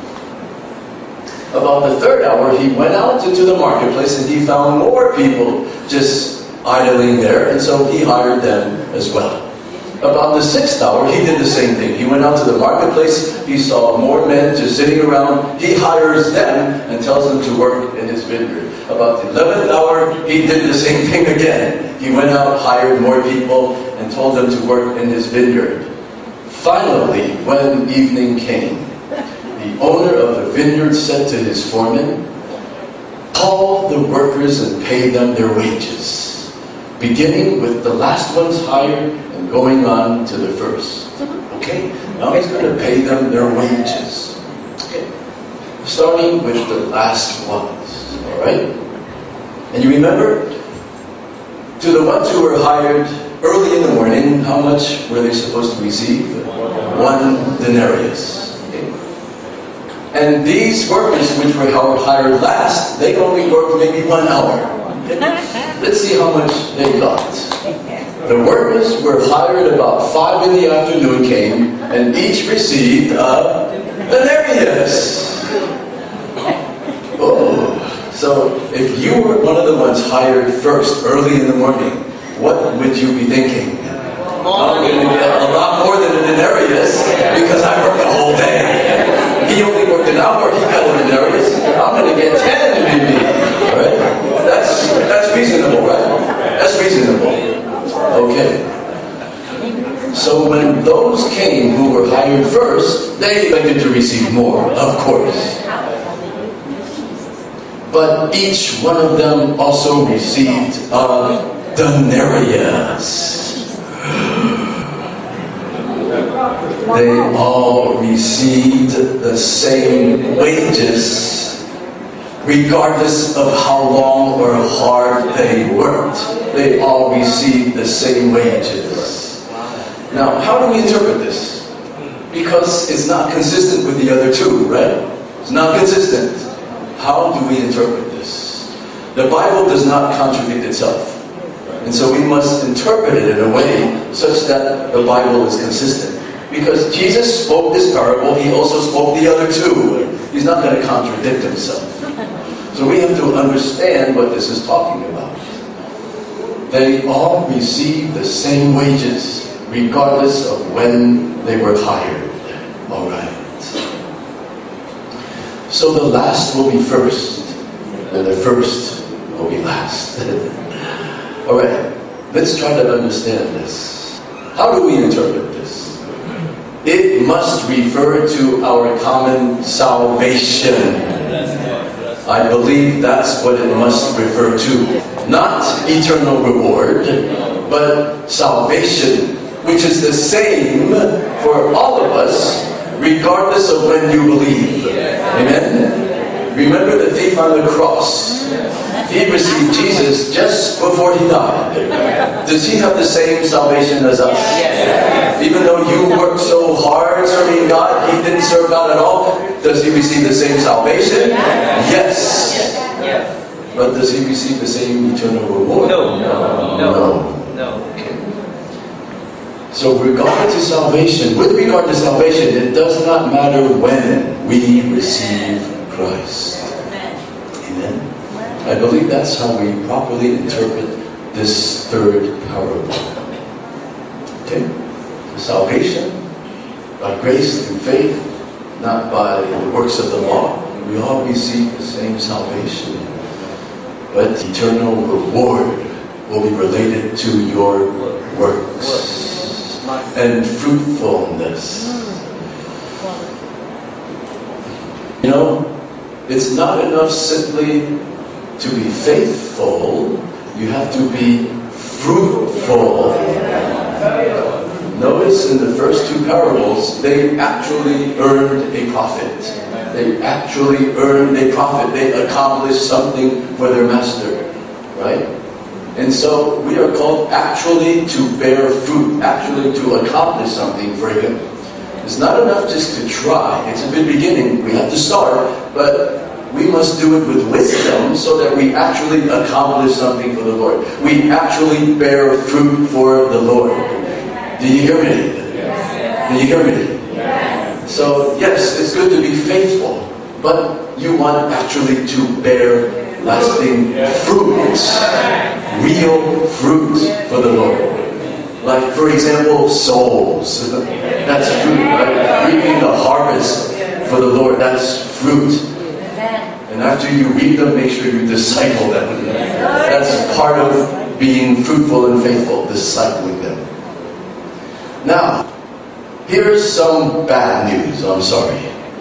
About the third hour, he went out into the marketplace and he found more people just idling there, and so he hired them as well. About the sixth hour, he did the same thing. He went out to the marketplace, he saw more men just sitting around, he hires them and tells them to work in his vineyard. About the eleventh hour, he did the same thing again. He went out, hired more people, and told them to work in his vineyard. Finally, when evening came, the owner of the vineyard said to his foreman, call the workers and pay them their wages, beginning with the last ones hired and going on to the first. Okay? Now he's going to pay them their wages. Okay? Starting with the last ones. Alright? And you remember, to the ones who were hired early in the morning, how much were they supposed to receive? One denarius. Okay? And these workers which were hired last, they only worked maybe one hour. Okay? Let's see how much they got. The workers were hired about five in the afternoon came, and each received a denarius. Oh, so if you were one of the ones hired first, early in the morning, what would you be thinking? I'm going to get a lot more than a denarius because I worked the whole day. He only worked an hour, he got a denarius. I'm going to get ten maybe. All right? That's, that's reasonable, right? That's reasonable. Okay. So when those came who were hired first, they expected to receive more, of course. But each one of them also received a denarius. They all received the same wages, regardless of how long or hard they worked. They all received the same wages. Now, how do we interpret this? Because it's not consistent with the other two, right? It's not consistent. How do we interpret this? The Bible does not contradict itself. And so we must interpret it in a way such that the Bible is consistent. Because Jesus spoke this parable, he also spoke the other two. He's not going to contradict himself. So we have to understand what this is talking about. They all received the same wages, regardless of when they were hired. All right. So the last will be first, and the first will be last. All right. Let's try to understand this. How do we interpret this? It must refer to our common salvation. I believe that's what it must refer to. Not eternal reward, but salvation, which is the same for all of us, regardless of when you believe. Amen? Remember the thief on the cross. He received Jesus just before he died. Does he have the same salvation as us? Yes. Even though you worked so hard serving God, he didn't serve God at all. Does he receive the same salvation? Yes. Yes. But does he receive the same eternal reward? No. No. No. No. Okay. So regard to salvation, with regard to salvation, it does not matter when we receive Christ. Amen. I believe that's how we properly interpret this third parable. Okay? Salvation by grace through faith, not by the works of the law. We all receive the same salvation. But eternal reward will be related to your works and fruitfulness. You know, it's not enough simply to be faithful, you have to be fruitful. Notice in the first two parables, they actually earned a profit. They actually earned a profit. They accomplished something for their master. Right? And so we are called actually to bear fruit, actually to accomplish something for him. It's not enough just to try. It's a good beginning. We have to start, but we must do it with wisdom so that we actually accomplish something for the Lord. We actually bear fruit for the Lord. Do you hear me? Yes. Do you hear me? Yes. So, yes, it's good to be faithful, but you want actually to bear lasting fruit. Real fruit for the Lord. Like, for example, souls. That's fruit, right? Reaping the harvest for the Lord. That's fruit. And after you reap them, make sure you disciple them. That's part of being fruitful and faithful, discipling them. Now, here's some bad news. I'm sorry.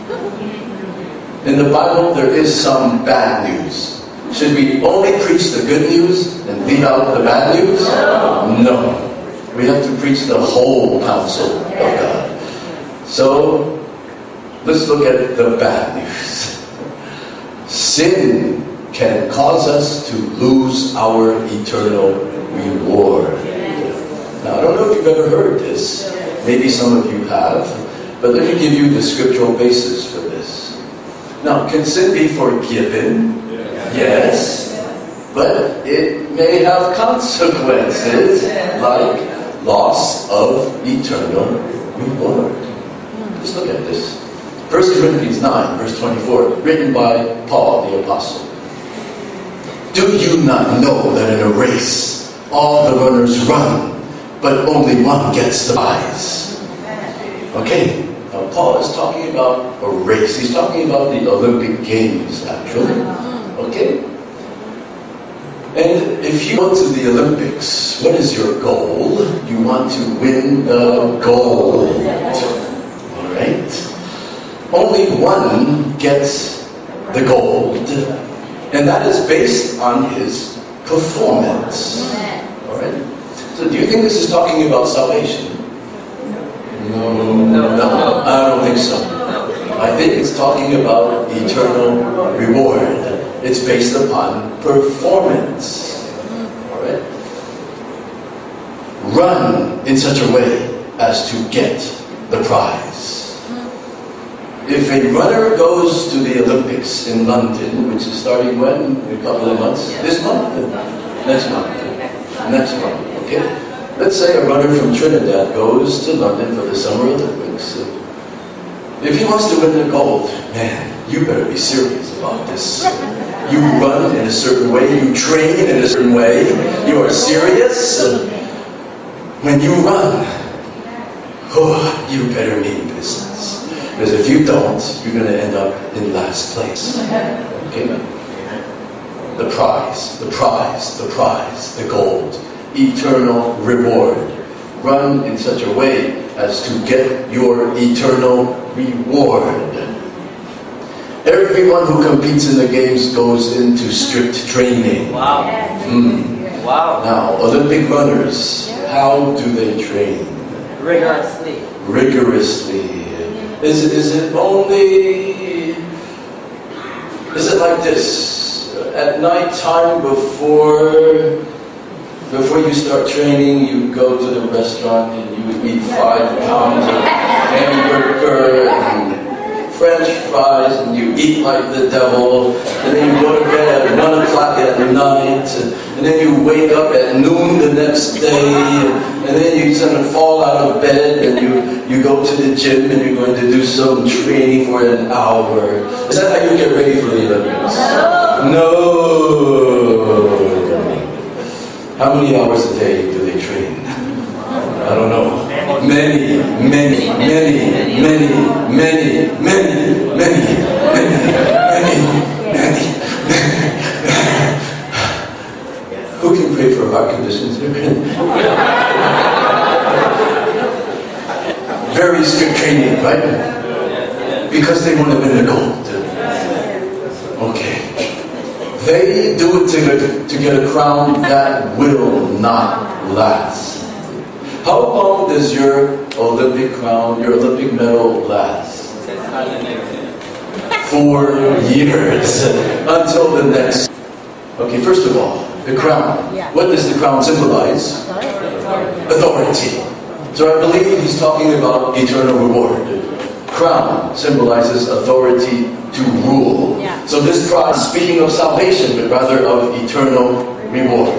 In the Bible, there is some bad news. Should we only preach the good news and leave out the bad news? No. We have to preach the whole counsel of God. So, let's look at the bad news. Sin can cause us to lose our eternal reward. Now, I don't know if you've ever heard this. Maybe some of you have. But let me give you the scriptural basis for this. Now, can sin be forgiven? Yes. But it may have consequences like loss of eternal reward. Let's look at this. First Corinthians nine, verse twenty-four, written by Paul the Apostle. Do you not know that in a race all the runners run, but only one gets the prize? Okay, now Paul is talking about a race. He's talking about the Olympic Games, actually. Okay? And if you go to the Olympics, what is your goal? You want to win the gold. Alright? Only one gets the gold, and that is based on his performance. Alright? So do you think this is talking about salvation? No, no, no, I don't think so. I think it's talking about eternal reward. It's based upon performance. Alright? Run in such a way as to get the prize. If a runner goes to the Olympics in London, which is starting when? In a couple of months? This month? Next month. Next month, okay? Let's say a runner from Trinidad goes to London for the Summer Olympics. If he wants to win the gold, man, you better be serious about this. You run in a certain way, you train in a certain way, you are serious. When you run, oh, you better mean business. Because if you don't, you're going to end up in last place. Okay? The prize, the prize, the prize, the gold, eternal reward. Run in such a way as to get your eternal reward. Everyone who competes in the games goes into strict training. Wow. Mm. Wow. Now, Olympic runners, how do they train? Rigorously. Rigorously. Is it, is it only, is it like this? At night time before, before you start training, you go to the restaurant and you eat five pounds of hamburger and French fries and you eat like the devil, and then you go to bed at one o'clock at night, and then you wake up at noon the next day, and then you sort of fall out of bed and you, you go to the gym and you're going to do some training for an hour. Is that how you get ready for the Olympics? No! How many hours a day do they train? I don't know. Many, many, many, many, many, many, many, many, many, many. Who can pray for heart conditions? Very strict training, right? Because they want to win the gold. Okay. They do it to get, to get a crown that will not last. How long does your Olympic crown, your Olympic medal last? Four years. Until the next. Okay, first of all, the crown. What does the crown symbolize? Authority. So I believe he's talking about eternal reward. Crown symbolizes authority to rule. So this prize is speaking of salvation, but rather of eternal reward.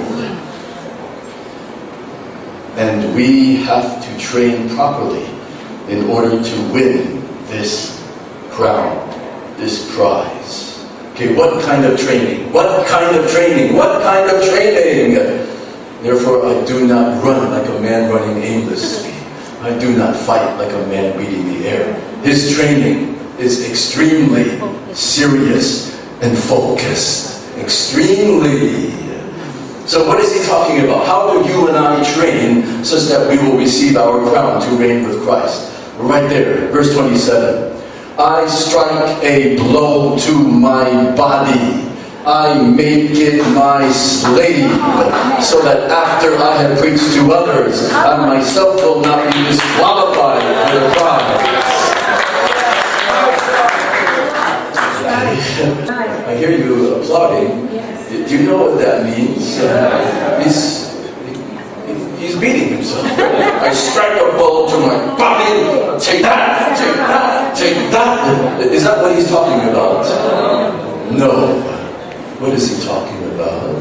And we have to train properly in order to win this crown, this prize. Okay, what kind of training? What kind of training? What kind of training? Therefore, I do not run like a man running aimlessly. I do not fight like a man beating the air. His training is extremely serious and focused. Extremely. So what is he talking about? How do you and I train such that we will receive our crown to reign with Christ? Right there, verse twenty-seven. I strike a blow to my body. I make it my slave, so that after I have preached to others, I myself will not be disqualified for the prize. I hear you applauding. Do you know what that means? Uh, he's, he's beating himself. I strike a blow to my body. Take that, take that, take that. Is that what he's talking about? No. What is he talking about?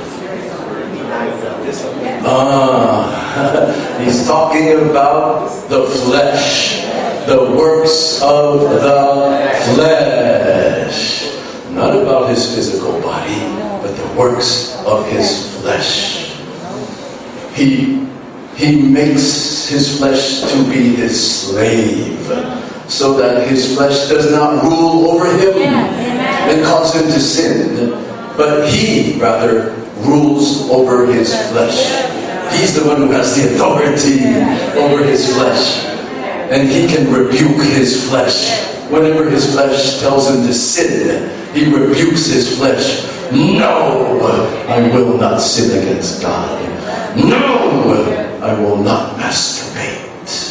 Ah, he's talking about the flesh, the works of the flesh. Not about his physical body, but the works of his flesh. He, he makes his flesh to be his slave, so that his flesh does not rule over him and cause him to sin, but he rather rules over his flesh. He's the one who has the authority over his flesh. And he can rebuke his flesh. Whenever his flesh tells him to sin, he rebukes his flesh. No, I will not sin against God. No, I will not masturbate.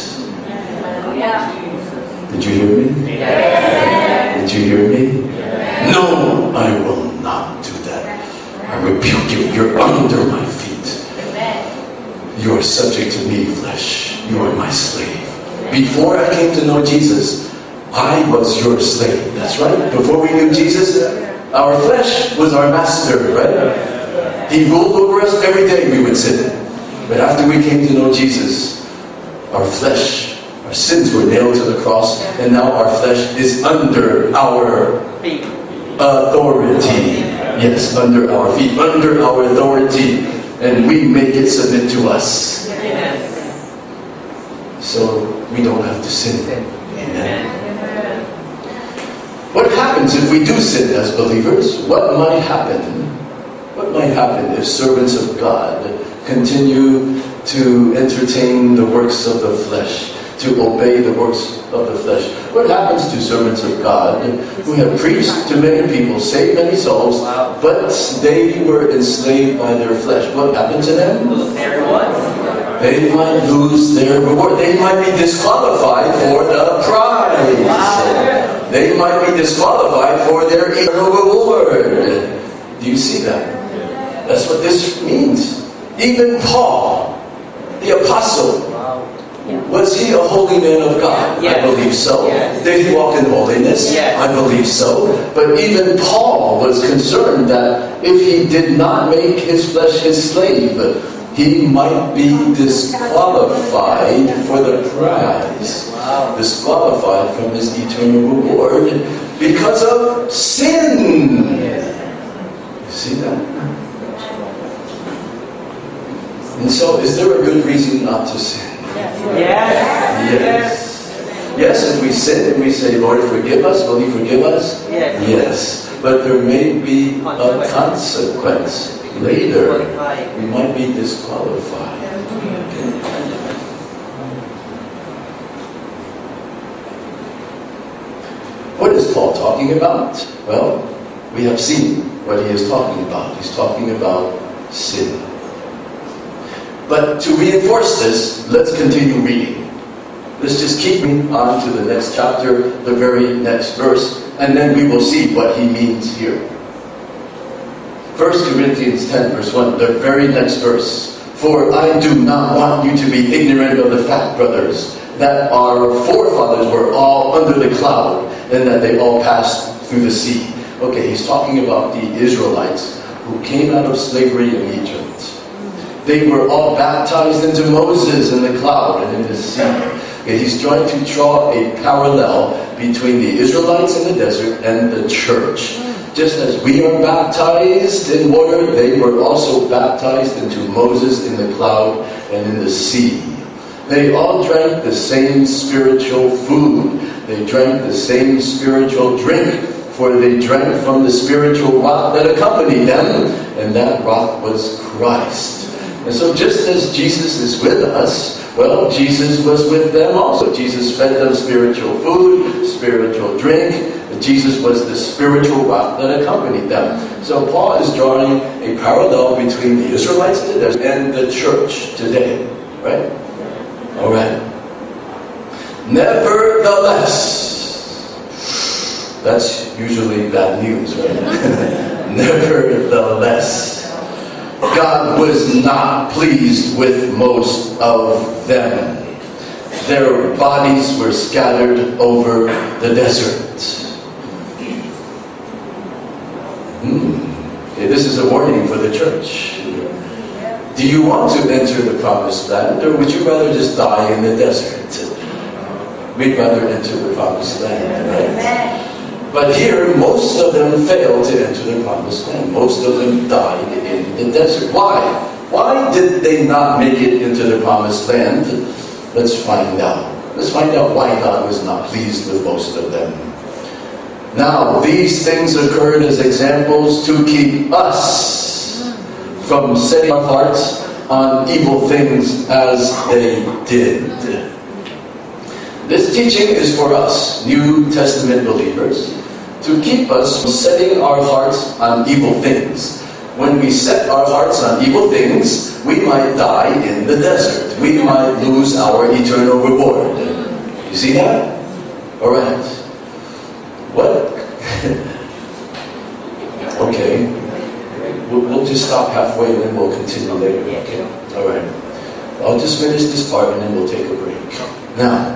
Did you hear me? Did you hear me? No, I will not do that. I rebuke you. You're under my feet. You are subject to me, flesh. You are my slave. Before I came to know Jesus, I was your slave. That's right. Before we knew Jesus, our flesh was our master, right? He ruled over us. Every day we would sin. But after we came to know Jesus, our flesh, our sins were nailed to the cross, and now our flesh is under our authority. Yes, under our feet, under our authority. And we make it submit to us. So we don't have to sin. Amen. What happens if we do sin as believers? What might happen? What might happen if servants of God continue to entertain the works of the flesh, to obey the works of the flesh? What happens to servants of God who have preached to many people, saved many souls, but they were enslaved by their flesh? What happened to them? They might lose their reward. They might be disqualified for the prize. They might be disqualified for their eternal reward. Do you see that? That's what this means. Even Paul, the apostle, was he a holy man of God? Yes. I believe so. Yes. Did he walk in holiness? Yes. I believe so. But even Paul was concerned that if he did not make his flesh his slave, he might be disqualified for the prize. Wow. Disqualified from his eternal reward because of sin. You see that? And so, is there a good reason not to sin? Yes. Yes. Yes, if we sin and we say, Lord, forgive us, will He forgive us? Yes. Yes. But there may be a consequence. Later, we might be disqualified. What is Paul talking about? Well, we have seen what he is talking about. He's talking about sin. But to reinforce this, let's continue reading. Let's just keep on to the next chapter, the very next verse, and then we will see what he means here. First Corinthians ten, verse one, the very next verse. For I do not want you to be ignorant of the fact, brothers, that our forefathers were all under the cloud, and that they all passed through the sea. Okay, he's talking about the Israelites who came out of slavery in Egypt. They were all baptized into Moses in the cloud and in the sea. Okay, he's trying to draw a parallel between the Israelites in the desert and the church. Just as we are baptized in water, they were also baptized into Moses in the cloud and in the sea. They all drank the same spiritual food. They drank the same spiritual drink, for they drank from the spiritual rock that accompanied them, and that rock was Christ. And so just as Jesus is with us, well, Jesus was with them also. Jesus fed them spiritual food, spiritual drink. Jesus was the spiritual rock that accompanied them. So Paul is drawing a parallel between the Israelites in the desert and the church today. Right? All right. Nevertheless, that's usually bad news, right? Nevertheless, God was not pleased with most of them. Their bodies were scattered over the desert. Hmm. Okay, this is a warning for the church. Do you want to enter the promised land, or would you rather just die in the desert? We'd rather enter the promised land, right? But here, most of them failed to enter the promised land. Most of them died in the desert. Why? Why did they not make it into the promised land? Let's find out. Let's find out why God was not pleased with most of them. Now, these things occurred as examples to keep us from setting our hearts on evil things as they did. This teaching is for us, New Testament believers, to keep us from setting our hearts on evil things. When we set our hearts on evil things, we might die in the desert. We might lose our eternal reward. You see that? All right. What? Okay. We'll, we'll just stop halfway and then we'll continue later. Okay? All right. I'll just finish this part and then we'll take a break. Now,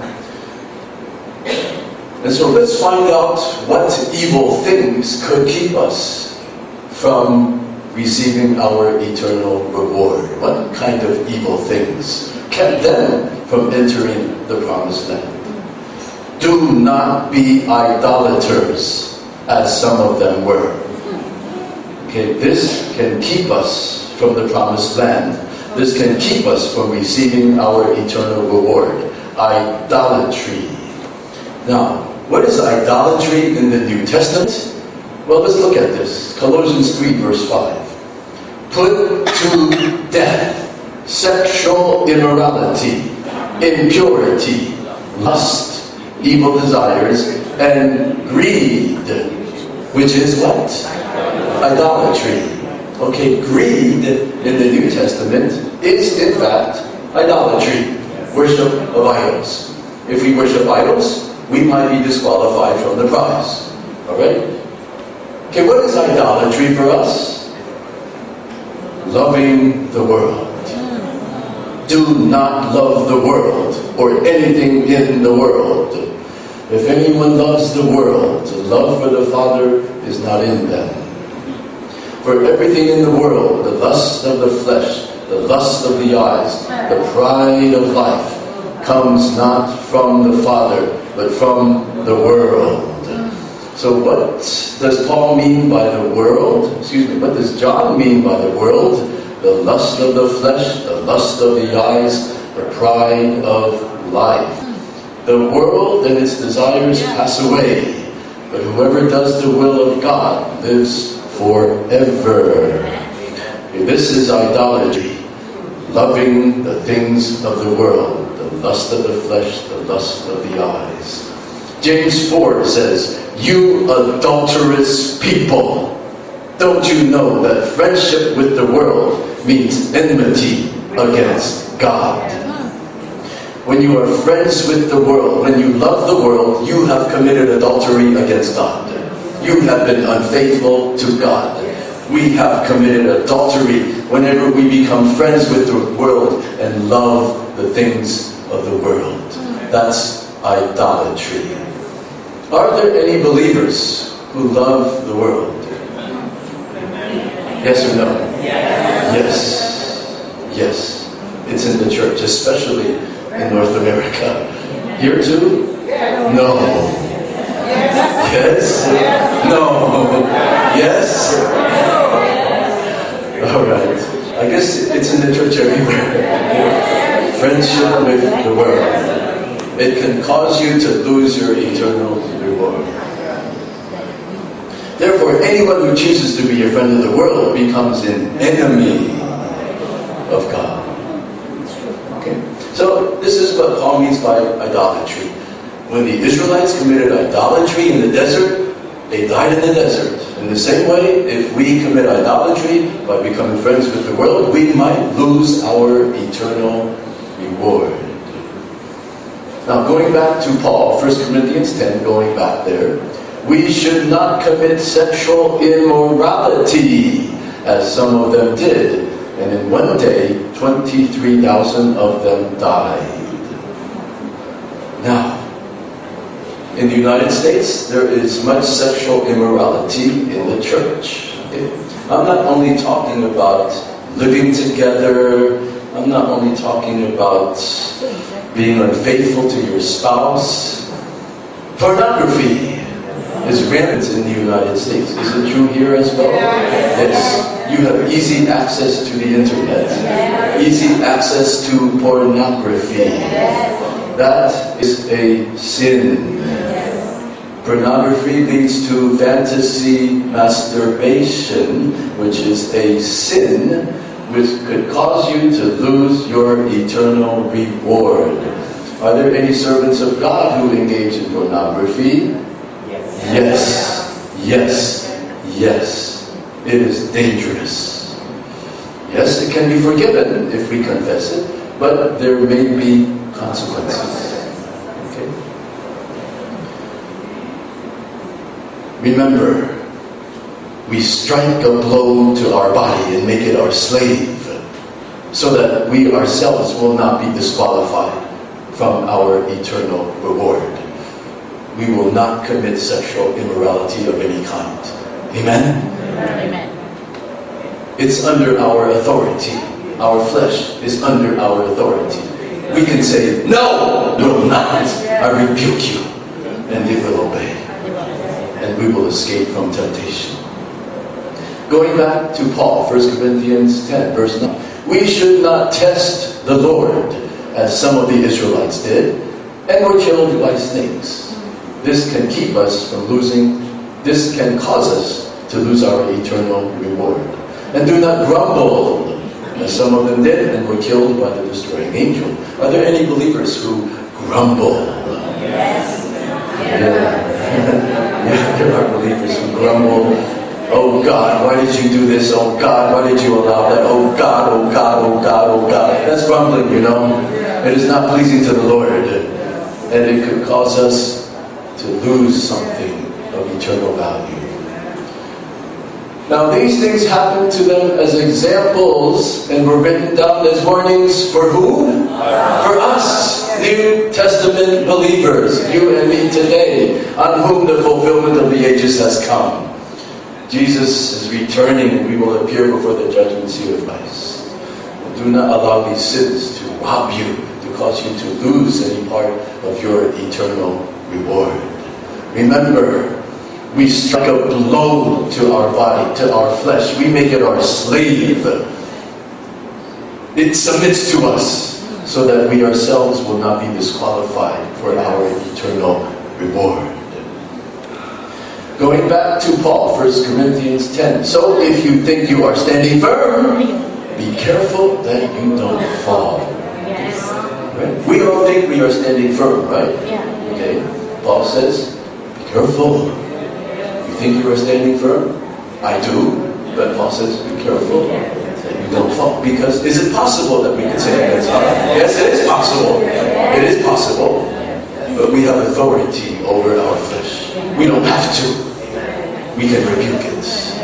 and so let's find out what evil things could keep us from receiving our eternal reward. What kind of evil things kept them from entering the promised land? Do not be idolaters, as some of them were. Okay, this can keep us from the promised land. This can keep us from receiving our eternal reward. Idolatry. Now, what is idolatry in the New Testament? Well, let's look at this. Colossians three, verse five. Put to death sexual immorality, impurity, lust, evil desires, and greed, which is what? Idolatry. Okay, greed in the New Testament is in fact idolatry, worship of idols. If we worship idols, we might be disqualified from the prize. Alright? Okay, what is idolatry for us? Loving the world. Do not love the world or anything in the world. If anyone loves the world, the love for the Father is not in them. For everything in the world, the lust of the flesh, the lust of the eyes, the pride of life, comes not from the Father, but from the world. So what does Paul mean by the world? Excuse me, what does John mean by the world? The lust of the flesh, the lust of the eyes, the pride of life. The world and its desires pass away, but whoever does the will of God lives forever. Okay, this is idolatry, loving the things of the world, the lust of the flesh, the lust of the eyes. James four says, "You adulterous people, don't you know that friendship with the world means enmity against God?" When you are friends with the world, when you love the world, you have committed adultery against God. You have been unfaithful to God. We have committed adultery whenever we become friends with the world and love the things of the world. That's idolatry. Are there any believers who love the world? Yes or no? Yes. Yes. It's in the church, especially in North America. Here too? No. Yes? No. Yes? All right. I guess it's in the church everywhere. Friendship with the world. It can cause you to lose your eternal reward. Therefore, anyone who chooses to be a friend of the world becomes an enemy of God. Okay? So, this is what Paul means by idolatry. When the Israelites committed idolatry in the desert, they died in the desert. In the same way, if we commit idolatry by becoming friends with the world, we might lose our eternal reward. Now, going back to Paul, First Corinthians ten, going back there, we should not commit sexual immorality, as some of them did, and in one day, twenty-three thousand of them died. Now, in the United States, there is much sexual immorality in the church. Okay? I'm not only talking about living together, I'm not only talking about being unfaithful to your spouse. Pornography is rampant in the United States. Is it true here as well? Yes. You have easy access to the internet. Easy access to pornography. That is a sin. Pornography leads to fantasy masturbation, which is a sin which could cause you to lose your eternal reward. Are there any servants of God who engage in pornography? Yes. Yes. Yes. It is dangerous. Yes, it can be forgiven if we confess it, but there may be consequences. Okay? Remember, we strike a blow to our body and make it our slave, so that we ourselves will not be disqualified from our eternal reward. We will not commit sexual immorality of any kind. Amen? Amen. It's under our authority. Our flesh is under our authority. We can say, no, will not. I rebuke you. And it will obey. And we will escape from temptation. Going back to Paul, First Corinthians ten, verse nine. We should not test the Lord, as some of the Israelites did, and were killed by snakes. This can keep us from losing, this can cause us to lose our eternal reward. And do not grumble, as some of them did, and were killed by the destroying angel. Are there any believers who grumble? Yes. Yeah. Yeah, there are believers who grumble. Oh God, why did you do this? Oh God, why did you allow that? Oh God, oh God, oh God, oh God. That's grumbling, you know. It is not pleasing to the Lord. And it could cause us to lose something of eternal value. Now these things happened to them as examples and were written down as warnings for whom? For us, New Testament believers, you and me today, on whom the fulfillment of the ages has come. Jesus is returning and we will appear before the judgment seat of Christ. And do not allow these sins to rob you, to cause you to lose any part of your eternal reward. Remember, we strike a blow to our body, to our flesh. We make it our slave. It submits to us so that we ourselves will not be disqualified for our eternal reward. Going back to Paul, First Corinthians ten. So if you think you are standing firm, be careful that you don't fall. Yes. Right? We all think we are standing firm, right? Yeah. Okay. Paul says, be careful. You think you are standing firm? I do. But Paul says, be careful that you don't fall. Because is it possible that we can say against God? Yes, it is possible. It is possible. But we have authority over our flesh. We don't have to. We can rebuke it.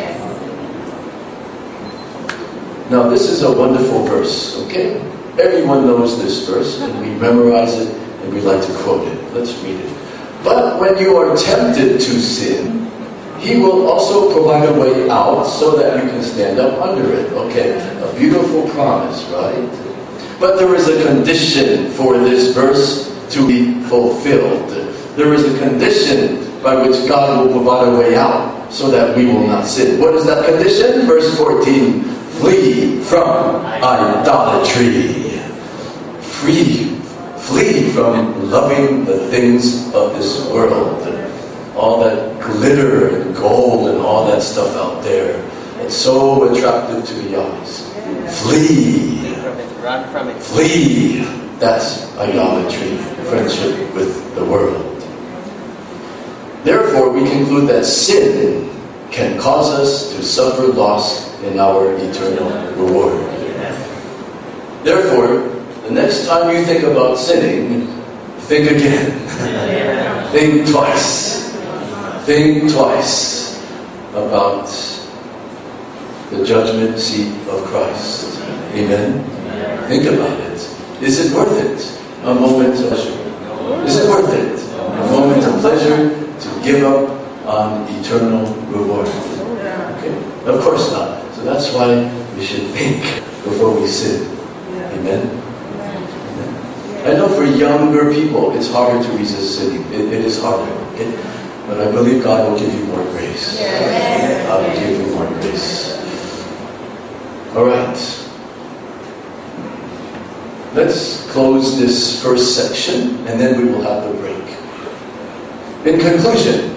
Now this is a wonderful verse, okay? Everyone knows this verse, and we memorize it, and we like to quote it. Let's read it. But when you are tempted to sin, He will also provide a way out so that you can stand up under it. Okay, a beautiful promise, right? But there is a condition for this verse to be fulfilled. There is a condition by which God will provide a way out so that we will not sin. What is that condition? Verse fourteen. Flee from idolatry. Free. Flee from loving the things of this world. All that glitter and gold and all that stuff out there. It's so attractive to the eyes. Flee. Run from it. Flee. That's idolatry. Friendship with the world. Therefore, we conclude that sin can cause us to suffer loss in our eternal reward. Therefore, the next time you think about sinning, think again. Think twice. Think twice about the judgment seat of Christ. Amen? Think about it. Is it worth it? A moment of pleasure. Is it worth it? A moment of pleasure to give up on eternal reward. Okay? Of course not. So that's why we should think before we sin. Amen? Amen? I know for younger people it's harder to resist sinning. It, it is harder. Okay? But I believe God will give you more grace. God will give you more grace. Alright. Let's close this first section and then we will have the break. In conclusion,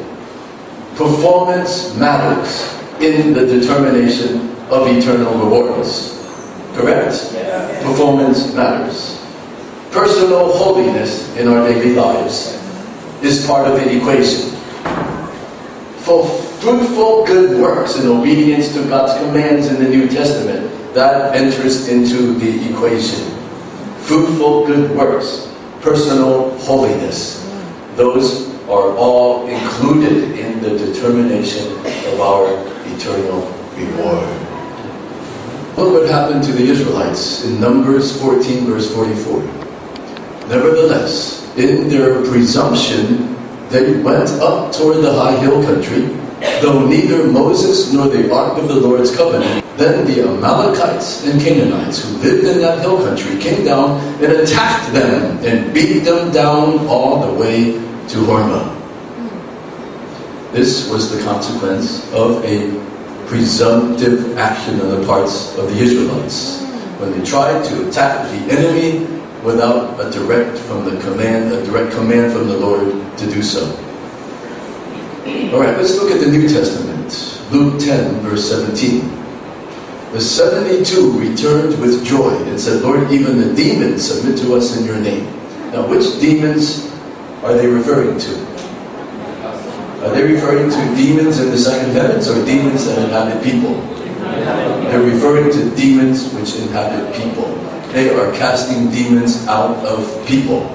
performance matters in the determination of eternal rewards. Correct? Performance matters. Personal holiness in our daily lives is part of the equation. For fruitful good works in obedience to God's commands in the New Testament, that enters into the equation. Fruitful good works, personal holiness, those are all included in the determination of our eternal reward. Look what happened to the Israelites in Numbers fourteen verse forty-four. Nevertheless, in their presumption, they went up toward the high hill country, though neither Moses nor the ark of the Lord's covenant. Then the Amalekites and Canaanites who lived in that hill country came down and attacked them and beat them down all the way to Hormah. This was the consequence of a presumptive action on the parts of the Israelites when they tried to attack the enemy without a direct from the command, a direct command from the Lord to do so. All right, let's look at the New Testament. Luke ten, verse seventeen. The seventy-two returned with joy and said, Lord, even the demons submit to us in your name. Now, which demons are they referring to? Are they referring to demons in the second heavens or demons that inhabit people? They're referring to demons which inhabit people. They are casting demons out of people.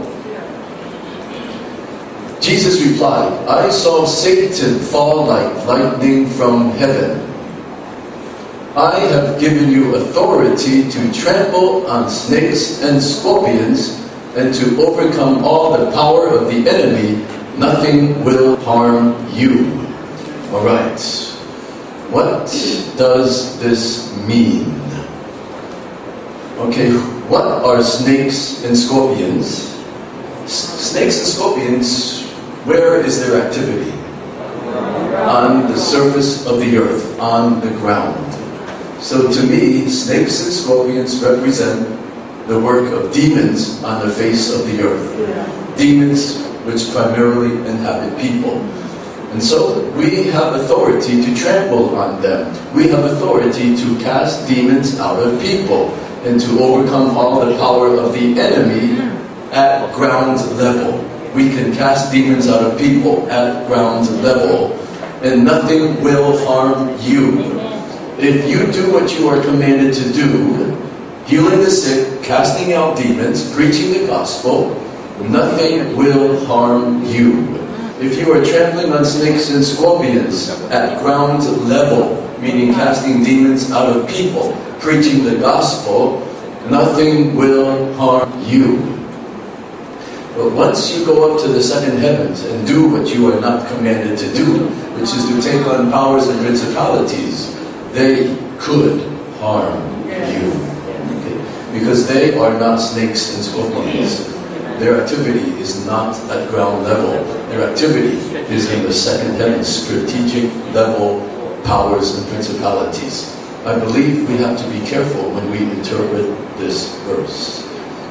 Jesus replied, I saw Satan fall like lightning from heaven. I have given you authority to trample on snakes and scorpions and to overcome all the power of the enemy. Nothing will harm you. All right. What does this mean? Okay, what are snakes and scorpions? S- snakes and scorpions, where is their activity? On the surface of the earth, on the ground. So to me, snakes and scorpions represent the work of demons on the face of the earth. Demons which primarily inhabit people. And so we have authority to trample on them. We have authority to cast demons out of people and to overcome all the power of the enemy at ground level. We can cast demons out of people at ground level, and nothing will harm you. If you do what you are commanded to do, healing the sick, casting out demons, preaching the gospel, nothing will harm you. If you are trampling on snakes and scorpions at ground level, meaning casting demons out of people, preaching the gospel, nothing will harm you. But once you go up to the second heavens and do what you are not commanded to do, which is to take on powers and principalities, they could harm you. Okay? Because they are not snakes and scorpions. Their activity is not at ground level. Their activity is in the second heaven, strategic level powers and principalities. I believe we have to be careful when we interpret this verse.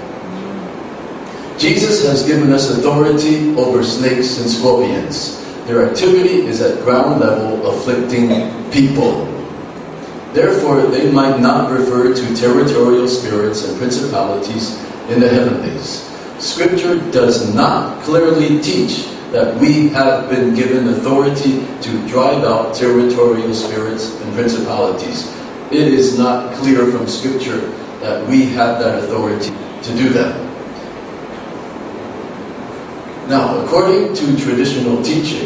Jesus has given us authority over snakes and scorpions. Their activity is at ground level, afflicting people. Therefore, they might not refer to territorial spirits and principalities in the heavenlies. Scripture does not clearly teach that we have been given authority to drive out territorial spirits and principalities. It is not clear from Scripture that we have that authority to do that. Now, according to traditional teaching,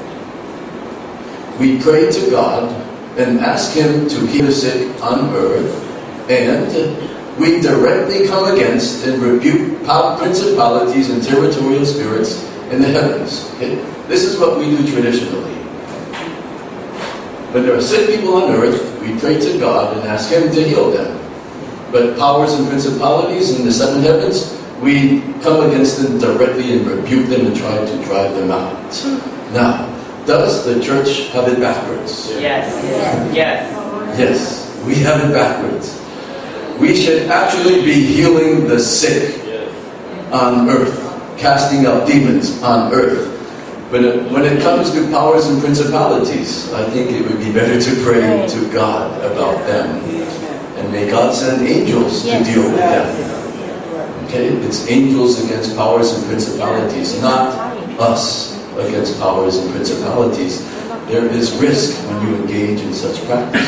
we pray to God and ask Him to heal the sick on earth, and we directly come against and rebuke power, principalities and territorial spirits in the heavens. Okay? This is what we do traditionally. When there are sick people on earth, we pray to God and ask Him to heal them. But powers and principalities in the seven heavens, we come against them directly and rebuke them and try to drive them out. Now, does the church have it backwards? Yes. Yes. Yes, we have it backwards. We should actually be healing the sick on earth, casting out demons on earth. But when it comes to powers and principalities, I think it would be better to pray to God about them and And may God send angels Yes. to deal with them. Okay? It's angels against powers and principalities, not us against powers and principalities. There is risk when you engage in such practice.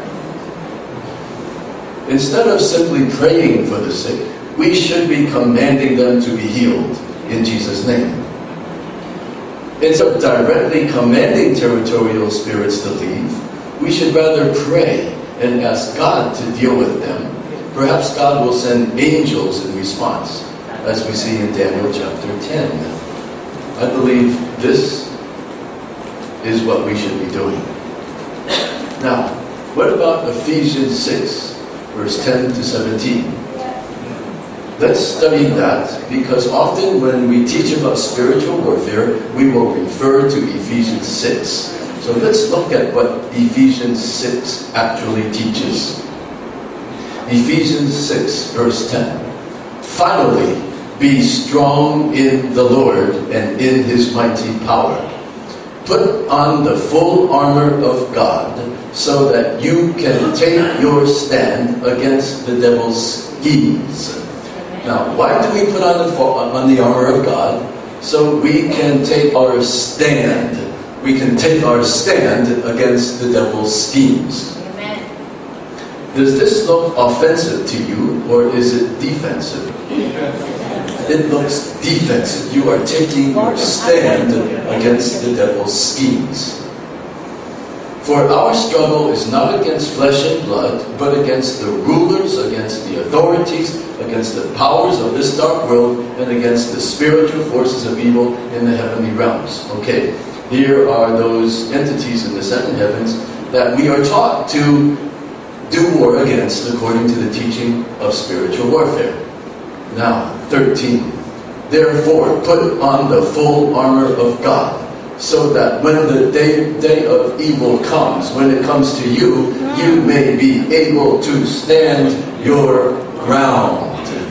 Instead of simply praying for the sick, we should be commanding them to be healed in Jesus' name. Instead of directly commanding territorial spirits to leave, we should rather pray and ask God to deal with them. Perhaps God will send angels in response, as we see in Daniel chapter ten. I believe this is what we should be doing. Now, what about Ephesians six, verse ten to seventeen? Let's study that, because often when we teach about spiritual warfare, we will refer to Ephesians six. So let's look at what Ephesians six actually teaches. Ephesians six, verse ten. Finally, be strong in the Lord and in His mighty power. Put on the full armor of God so that you can take your stand against the devil's schemes. Now, why do we put on the, on the armor of God? So we can take our stand. We can take our stand against the devil's schemes. Amen. Does this look offensive to you, or is it defensive? It looks defensive. You are taking your stand against the devil's schemes. For our struggle is not against flesh and blood, but against the rulers, against the authorities, against the powers of this dark world, and against the spiritual forces of evil in the heavenly realms. Okay, here are those entities in the second heavens that we are taught to do war against according to the teaching of spiritual warfare. Now, thirteen. Therefore, put on the full armor of God, so that when the day, day of evil comes, when it comes to you, you may be able to stand your ground.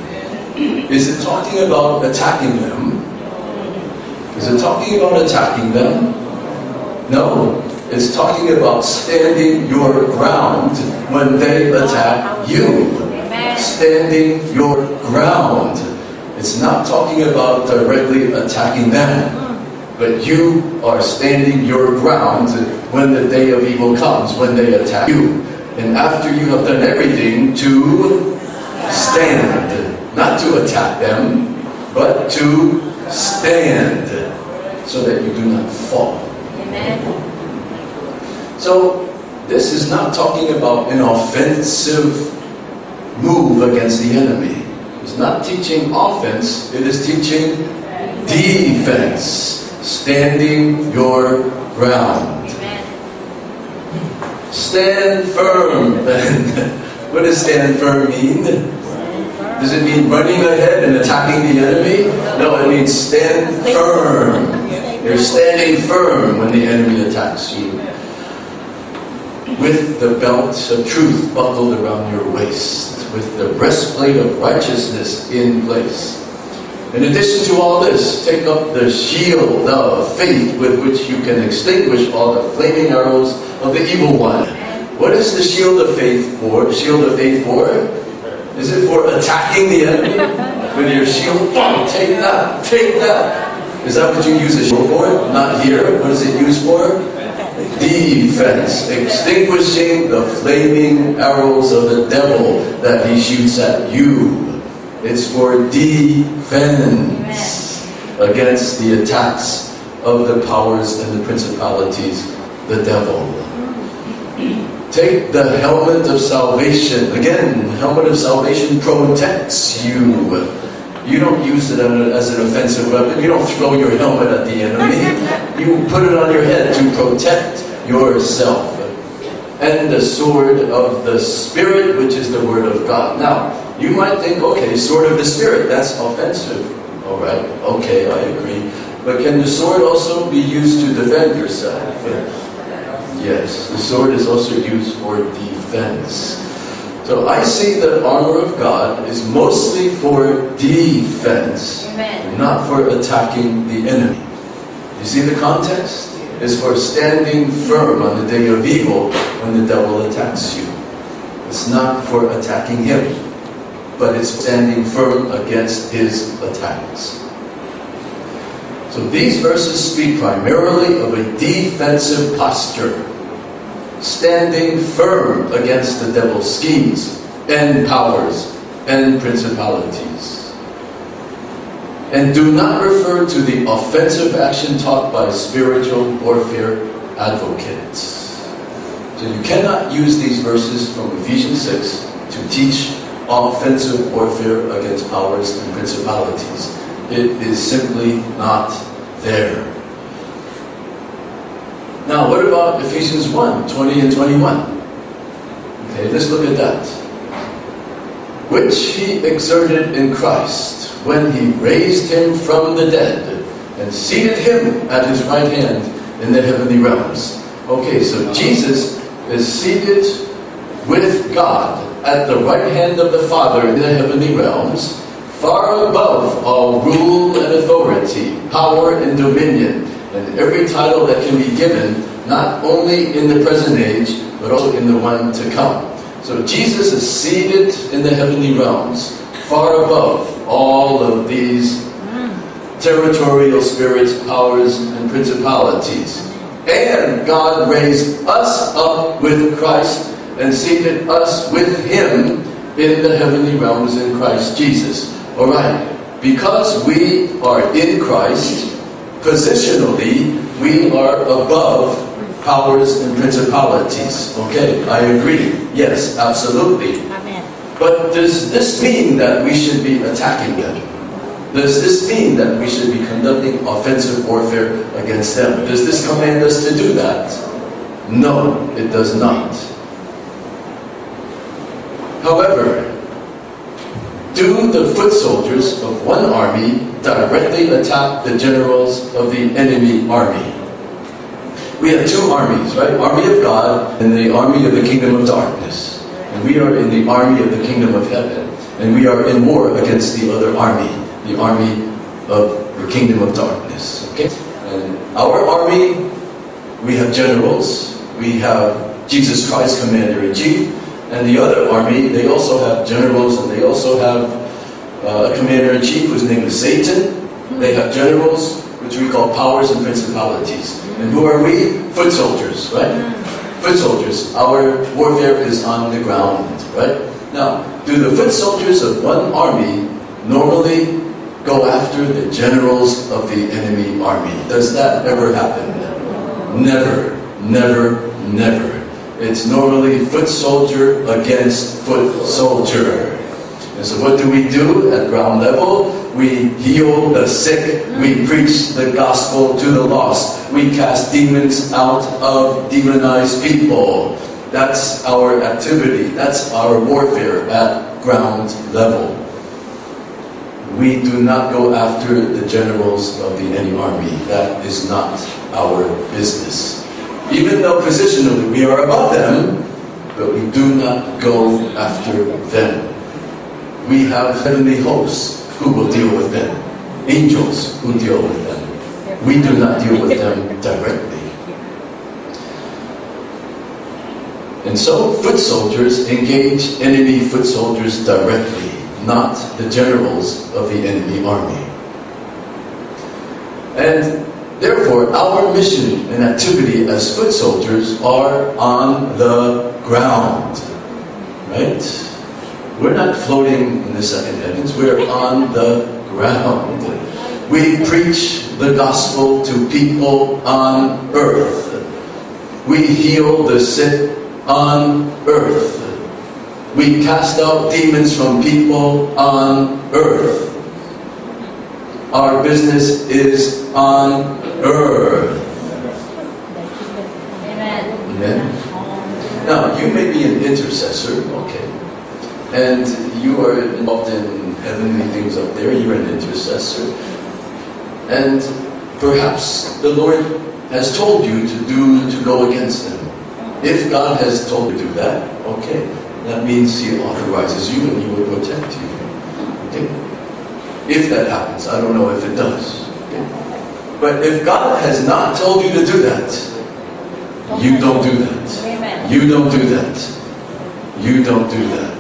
Is it talking about attacking them? Is it talking about attacking them? No. It's talking about standing your ground when they attack you. Standing your ground. It's not talking about directly attacking them. But you are standing your ground when the day of evil comes, when they attack you. And after you have done everything to stand. Not to attack them, but to stand. So that you do not fall. Amen. So, this is not talking about an offensive move against the enemy. It's not teaching offense, it is teaching defense. Standing your ground. Amen. Stand firm. What does stand firm mean? Does it mean running ahead and attacking the enemy? No, it means stand firm. You're standing firm when the enemy attacks you. With the belt of truth buckled around your waist, with the breastplate of righteousness in place. In addition to all this, take up the shield of faith with which you can extinguish all the flaming arrows of the evil one. What is the shield of faith for? Shield of faith for? Is it for attacking the enemy? With your shield, take that, take that. Is that what you use a shield for? Not here. What is it used for? Defense. Extinguishing the flaming arrows of the devil that he shoots at you. It's for defense against the attacks of the powers and the principalities, the devil. Take the helmet of salvation. Again, the helmet of salvation protects you. You don't use it as an offensive weapon. You don't throw your helmet at the enemy. You put it on your head to protect yourself. And the sword of the Spirit, which is the Word of God. Now, you might think, okay, sword of the Spirit, that's offensive. All right, okay, I agree. But can the sword also be used to defend yourself? Yes, the sword is also used for defense. So I see the armor of God is mostly for defense, Amen. not for attacking the enemy. You see the context? It's for standing firm on the day of evil when the devil attacks you. It's not for attacking him, but it's standing firm against his attacks. So these verses speak primarily of a defensive posture, standing firm against the devil's schemes and powers and principalities, and do not refer to the offensive action taught by spiritual warfare advocates. So you cannot use these verses from Ephesians six to teach offensive warfare against powers and principalities. It is simply not there. Now, what about Ephesians one, twenty and twenty-one? Okay, let's look at that. Which he exerted in Christ, when he raised him from the dead, and seated him at his right hand in the heavenly realms. Okay, so Jesus is seated with God at the right hand of the Father in the heavenly realms, far above all rule and authority, power and dominion, and every title that can be given, not only in the present age, but also in the one to come. So Jesus is seated in the heavenly realms, far above all of these territorial spirits, powers, and principalities. And God raised us up with Christ and seated us with Him in the heavenly realms in Christ Jesus. Alright, because we are in Christ, positionally, we are above powers and principalities. Okay, I agree. Yes, absolutely. Amen. But does this mean that we should be attacking them? Does this mean that we should be conducting offensive warfare against them? Does this command us to do that? No, it does not. However, do the foot soldiers of one army directly attack the generals of the enemy army? We have two armies, right? Army of God and the army of the kingdom of darkness. And we are in the army of the kingdom of heaven. And we are in war against the other army, the army of the kingdom of darkness. Okay? And our army, we have generals. We have Jesus Christ, commander-in-chief. And the other army, they also have generals, and they also have uh, a commander-in-chief whose name is Satan. They have generals, which we call powers and principalities. And who are we? Foot soldiers, right? Foot soldiers. Our warfare is on the ground, right? Now, do the foot soldiers of one army normally go after the generals of the enemy army? Does that ever happen? Never, never, never. It's normally foot soldier against foot soldier. And so what do we do at ground level? We heal the sick. We preach the gospel to the lost. We cast demons out of demonized people. That's our activity. That's our warfare at ground level. We do not go after the generals of the enemy army. That is not our business. Even though positionally we are above them, but we do not go after them. We have heavenly hosts who will deal with them. Angels who deal with them. We do not deal with them directly. And so, foot soldiers engage enemy foot soldiers directly, not the generals of the enemy army. And therefore, our mission and activity as foot soldiers are on the ground. Right? We're not floating in the second heavens. We're on the ground. We preach the gospel to people on earth. We heal the sick on earth. We cast out demons from people on earth. Our business is on earth. Amen. Amen. Now, you may be an intercessor, okay, and you are involved in heavenly things up there. You're an intercessor, and perhaps the Lord has told you to do to go against them. If God has told you to do that, okay, that means He authorizes you and He will protect you. Okay? If that happens, I don't know if it does. Okay? But if God has not told you to do that, you don't do that. Amen. You don't do that. You don't do that.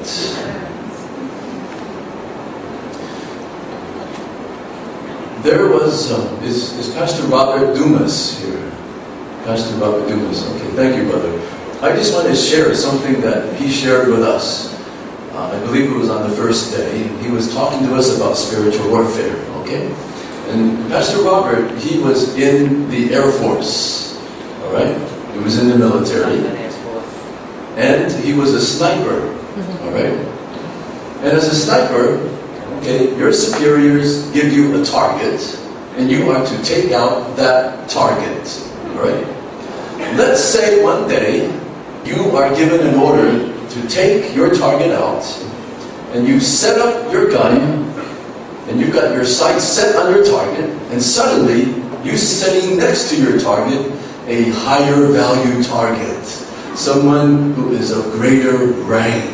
There was, um, is, is Pastor Robert Dumas here? Pastor Robert Dumas. Okay, thank you, brother. I just want to share something that he shared with us. Uh, I believe it was on the first day. He was talking to us about spiritual warfare, okay? And Pastor Robert, he was in the Air Force, all right? He was in the military. And he was a sniper, all right? And as a sniper, okay, your superiors give you a target, and you are to take out that target, all right? Let's say one day you are given an order to take your target out, and you set up your gun, and you've got your sights set on your target, and suddenly you're setting next to your target a higher value target, someone who is of greater rank.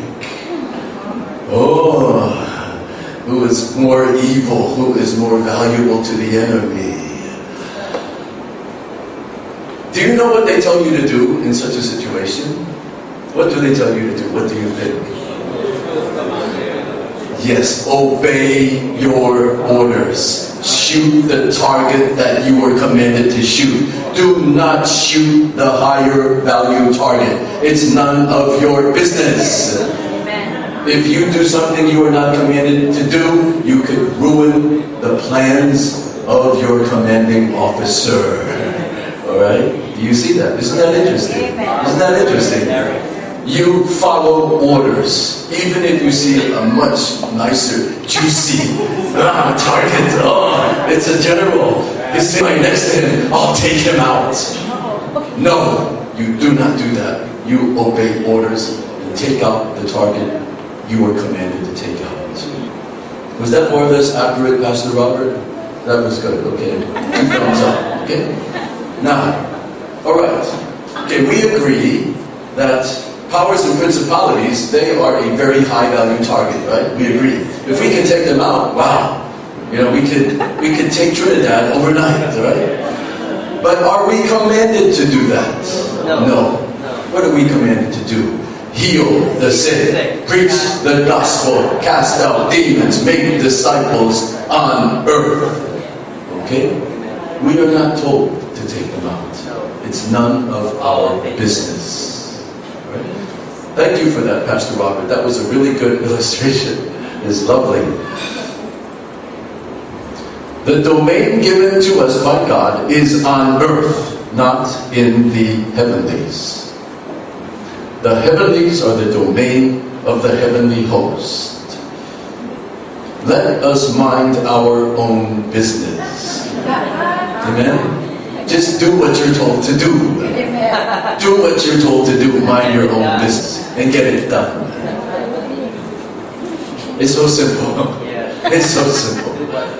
Oh, who is more evil, who is more valuable to the enemy. Do you know what they tell you to do in such a situation? What do they tell you to do? What do you think? Yes, obey your orders. Shoot the target that you were commanded to shoot. Do not shoot the higher value target. It's none of your business. If you do something you are not commanded to do, you could ruin the plans of your commanding officer. Alright? Do you see that? Isn't that interesting? Isn't that interesting? You follow orders, even if you see a much nicer, juicy ah, target. Oh, it's a general. It's right next to him. I'll take him out. No, you do not do that. You obey orders and take out the target you were commanded to take out. Was that more or less accurate, Pastor Robert? That was good. Okay, two thumbs up. Okay. Now, all right. Okay, we agree that powers and principalities, they are a very high value target, right? We agree. If we can take them out, wow. You know, we could we could take Trinidad overnight, right? But are we commanded to do that? No. No. What are we commanded to do? Heal the sick, preach the gospel, cast out demons, make disciples on earth. Okay? We are not told to take them out. It's none of our business. Thank you for that, Pastor Robert. That was a really good illustration. It's lovely. The domain given to us by God is on earth, not in the heavenlies. The heavenlies are the domain of the heavenly host. Let us mind our own business. Amen? Just do what you're told to do. Do what you're told to do. Mind your own business and get it done. It's so simple. It's so simple.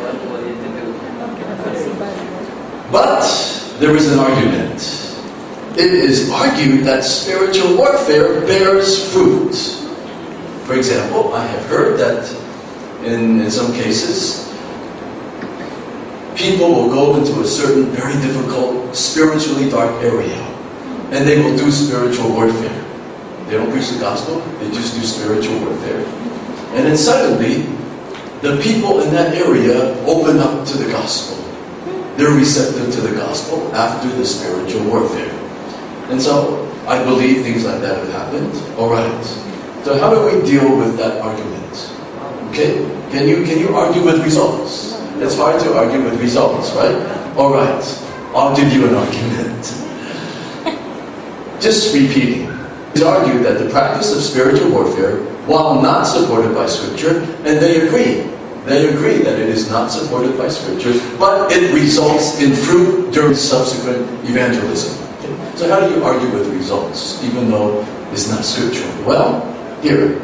But there is an argument. It is argued that spiritual warfare bears fruit. For example, I have heard that in, in some cases, people will go into a certain very difficult, spiritually dark area, and they will do spiritual warfare. They don't preach the gospel, they just do spiritual warfare. And then suddenly, the people in that area open up to the gospel. They're receptive to the gospel after the spiritual warfare. And so, I believe things like that have happened. Alright. So how do we deal with that argument? Okay? Can you, can you argue with results? It's hard to argue with results, right? Alright. I'll give you an argument. Just repeating. It's argued that the practice of spiritual warfare, while not supported by Scripture, and they agree, they agree that it is not supported by Scripture, but it results in fruit during subsequent evangelism. Okay. So how do you argue with results, even though it's not scriptural? Well, here.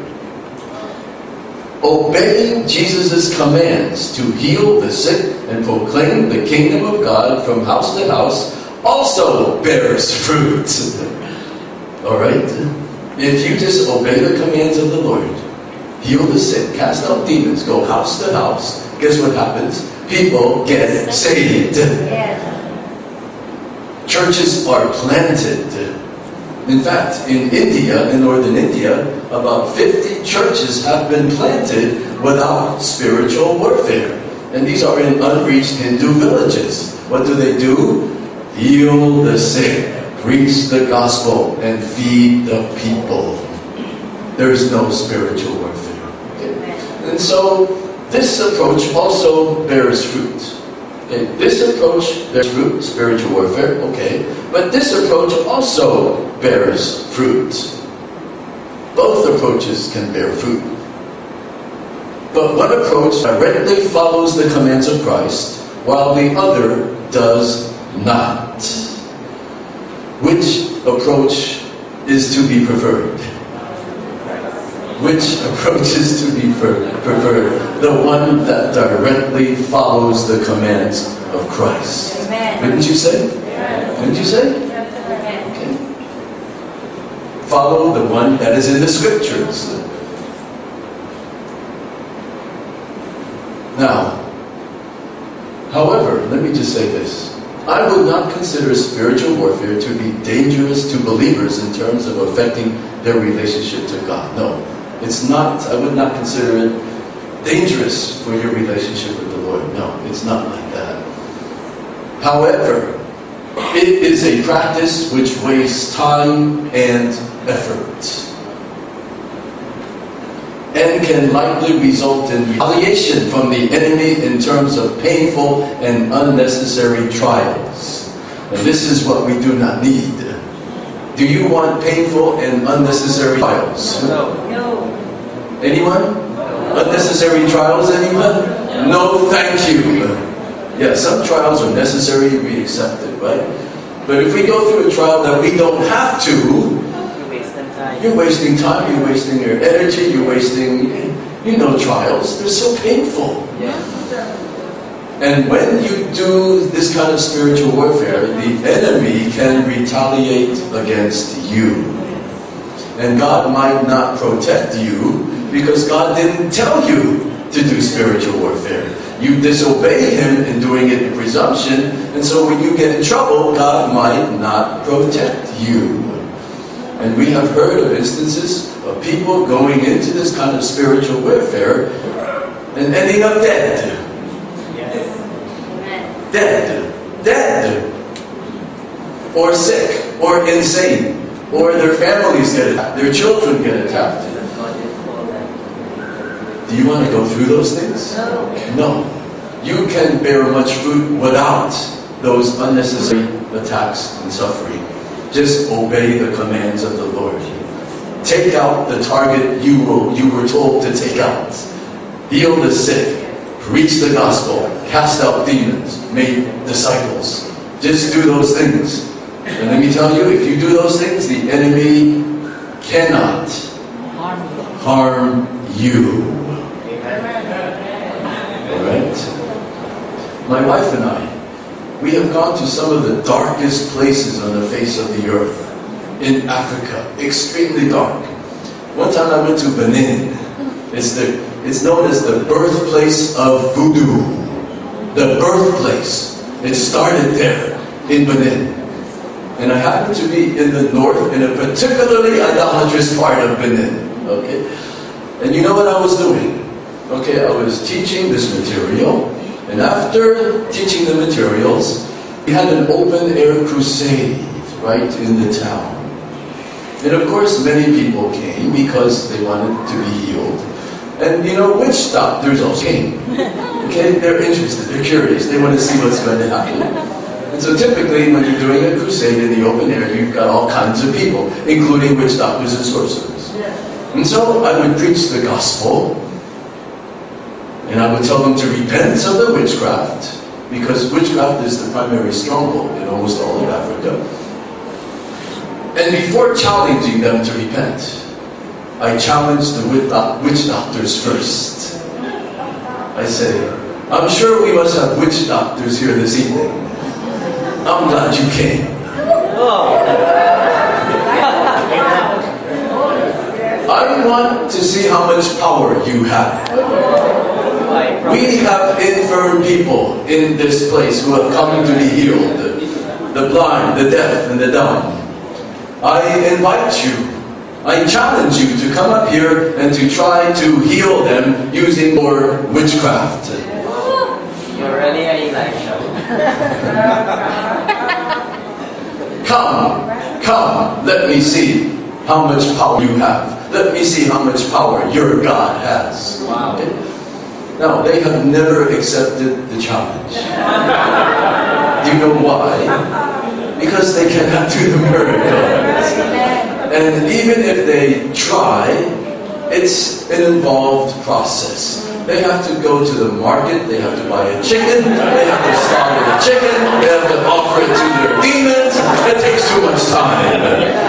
Obeying Jesus' commands to heal the sick and proclaim the kingdom of God from house to house also bears fruit. Alright? If you just obey the commands of the Lord, heal the sick, cast out demons, go house to house, guess what happens? People get saved. Churches are planted. In fact, in India, in northern India, about fifty churches have been planted without spiritual warfare. And these are in unreached Hindu villages. What do they do? Heal the sick, preach the gospel, and feed the people. There is no spiritual warfare. Okay? And so, this approach also bears fruit. Okay? This approach bears fruit, spiritual warfare, okay. But this approach also bears fruit. Both approaches can bear fruit. But one approach directly follows the commands of Christ, while the other does not. Which approach is to be preferred? Which approach is to be preferred? The one that directly follows the commands of Christ. Amen. Didn't you say? Didn't you say? Okay. Follow the one that is in the scriptures. Now, however, let me just say this. I would not consider spiritual warfare to be dangerous to believers in terms of affecting their relationship to God. No, it's not. I would not consider it dangerous for your relationship with the Lord. No, it's not like that. However, it is a practice which wastes time and effort, and can likely result in retaliation from the enemy in terms of painful and unnecessary trials. And this is what we do not need. Do you want painful and unnecessary trials? No. No. Anyone? Unnecessary trials, anyone? No, thank you. Yeah, some trials are necessary, we accept it, right? But if we go through a trial that we don't have to, you're wasting time, you're wasting your energy, you're wasting, you know, trials. They're so painful. Yeah. And when you do this kind of spiritual warfare, the enemy can retaliate against you. And God might not protect you because God didn't tell you to do spiritual warfare. You disobey Him in doing it in presumption, and so when you get in trouble, God might not protect you. And we have heard of instances of people going into this kind of spiritual warfare and ending up dead. Yes. Dead. Dead. Or sick. Or insane. Or their families get attacked. Their children get attacked. Do you want to go through those things? No. No. You can bear much fruit without those unnecessary attacks and suffering. Just obey the commands of the Lord. Take out the target you were, you were told to take out. Heal the sick. Preach the gospel. Cast out demons. Make disciples. Just do those things. And let me tell you, if you do those things, the enemy cannot harm you. Alright? My wife and I, we have gone to some of the darkest places on the face of the earth. In Africa. Extremely dark. One time I went to Benin. It's the it's known as the birthplace of voodoo. The birthplace. It started there in Benin. And I happened to be in the north, in a particularly idolatrous part of Benin. Okay? And you know what I was doing? Okay, I was teaching this material. And after teaching the materials, we had an open-air crusade right in the town. And of course, many people came because they wanted to be healed. And you know, witch doctors also came. Okay, they're interested, they're curious, they want to see what's going to happen. And so typically, when you're doing a crusade in the open air, you've got all kinds of people, including witch doctors and sorcerers. And so I would preach the gospel. And I would tell them to repent of the witchcraft, because witchcraft is the primary stronghold in almost all of Africa. And before challenging them to repent, I challenged the witch doctors first. I say, I'm sure we must have witch doctors here this evening. I'm glad you came. I want to see how much power you have. We have infirm people in this place who have come to be healed. The blind, the deaf, and the dumb. I invite you, I challenge you to come up here and to try to heal them using your witchcraft. You're really an Elisha. Come, come, let me see how much power you have. Let me see how much power your God has. Wow. Now, they have never accepted the challenge. Do you know why? Because they cannot do the miracles. And even if they try, it's an involved process. They have to go to the market, they have to buy a chicken, they have to slaughter the chicken, they have to offer it to their demons. It takes too much time.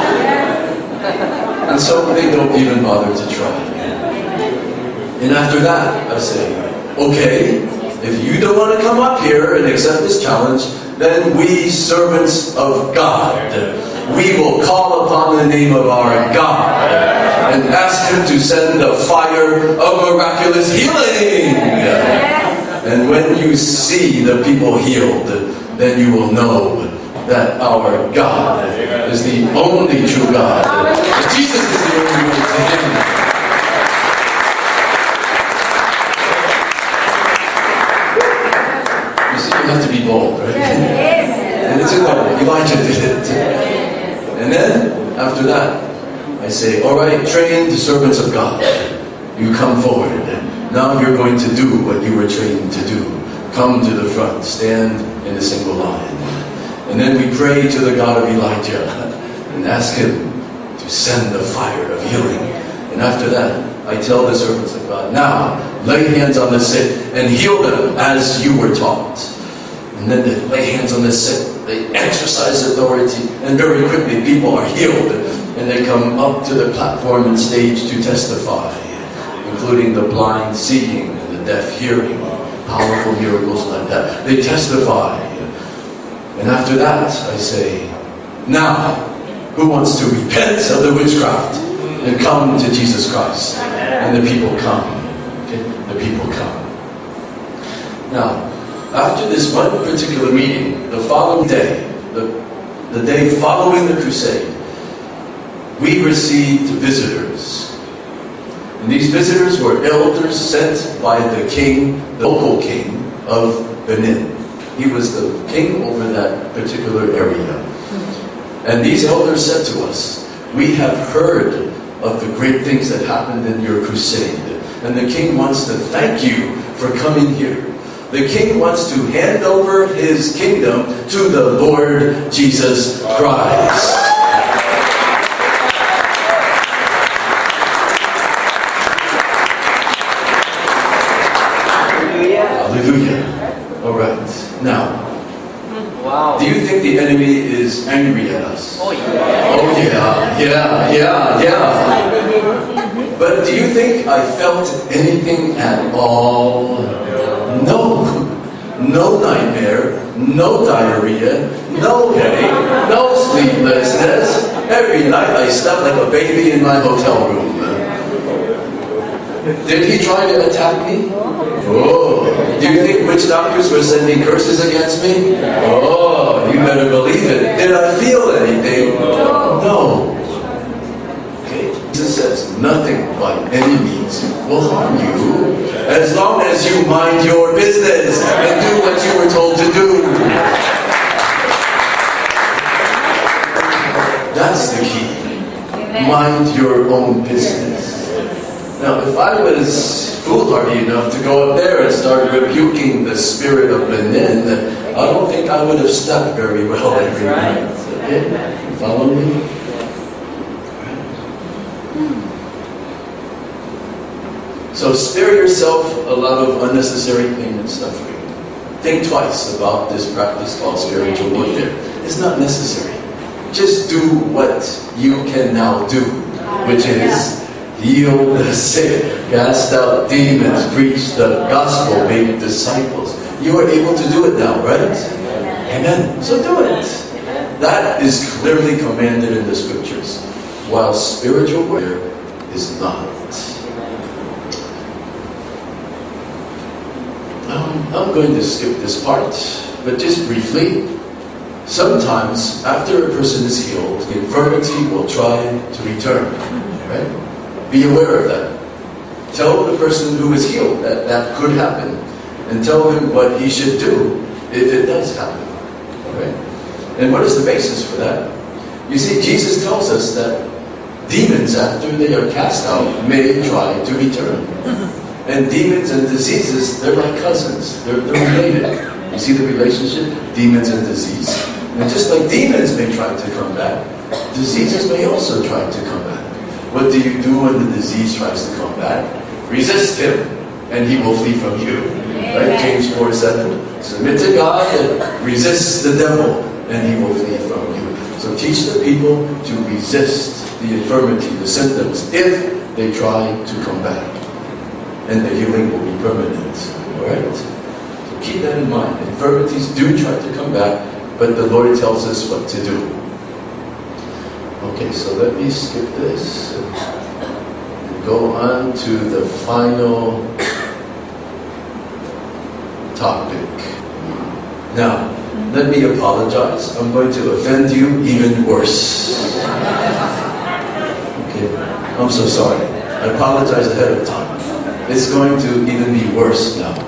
And so they don't even bother to try. And after that, I say, okay, if you don't want to come up here and accept this challenge, then we, servants of God, we will call upon the name of our God and ask Him to send a fire of miraculous healing. And when you see the people healed, then you will know that our God is the only true God. That Jesus is the only way to Him. You see, you have to be bold, right? And it's in there. Elijah did it. And then, after that, I say, all right, trained servants of God, you come forward. Now you're going to do what you were trained to do. Come to the front, stand in a single line. And then we pray to the God of Elijah and ask Him to send the fire of healing. And after that, I tell the servants of God, now lay hands on the sick and heal them as you were taught. And then they lay hands on the sick, they exercise authority, and very quickly people are healed. And they come up to the platform and stage to testify, including the blind seeing and the deaf hearing, powerful miracles like that. They testify. And after that, I say, now, who wants to repent of the witchcraft and come to Jesus Christ? And the people come. Okay? The people come. Now, after this one particular meeting, the following day, the, the day following the crusade, we received visitors. And these visitors were elders sent by the king, the local king of Benin. He was the king over that particular area. And these elders said to us, we have heard of the great things that happened in your crusade. And the king wants to thank you for coming here. The king wants to hand over his kingdom to the Lord Jesus Christ. Hallelujah. All right. Now, Wow. do you think the enemy is angry at us? Oh, yeah. Oh, yeah, yeah, yeah, yeah. But do you think I felt anything at all? No. No nightmare, no diarrhea, no headache, no sleeplessness. Every night I slept like a baby in my hotel room. Did he try to attack me? Oh. Do you think witch doctors were sending curses against me? Oh, you better believe it. Did I feel anything? No. Okay. Jesus says nothing by any means will harm you as long as you mind your business and do what you were told to do. That's the key. Mind your own business. Now, if I was foolhardy enough to go up there and start rebuking the spirit of Benin, I don't think I would have slept very well every night. Okay? You follow me? So spare yourself a lot of unnecessary pain and suffering. Think twice about this practice called spiritual warfare. It's not necessary. Just do what you can now do, which is heal the sick, cast out demons, preach the gospel, make disciples. You are able to do it now, right? Amen. So do it. That is clearly commanded in the scriptures, while spiritual warfare is not. Um, I'm going to skip this part, but just briefly, sometimes after a person is healed, the infirmity will try to return. Right? Be aware of that. Tell the person who is healed that that could happen, and tell him what he should do if it does happen. Right? And what is the basis for that? You see, Jesus tells us that demons, after they are cast out, may try to return. And demons and diseases, they're like cousins. They're, they're related. You see the relationship? Demons and disease. And just like demons may try to come back, diseases may also try to come back. What do you do when the disease tries to come back? Resist him, and he will flee from you. Right? James four seven. Submit to God and resist the devil, and he will flee from you. So teach the people to resist the infirmity, the symptoms, if they try to come back. And the healing will be permanent. Alright? So keep that in mind. Infirmities do try to come back, but the Lord tells us what to do. Okay, so let me skip this and go on to the final topic. Now, let me apologize. I'm going to offend you even worse. Okay, I'm so sorry. I apologize ahead of time. It's going to even be worse now.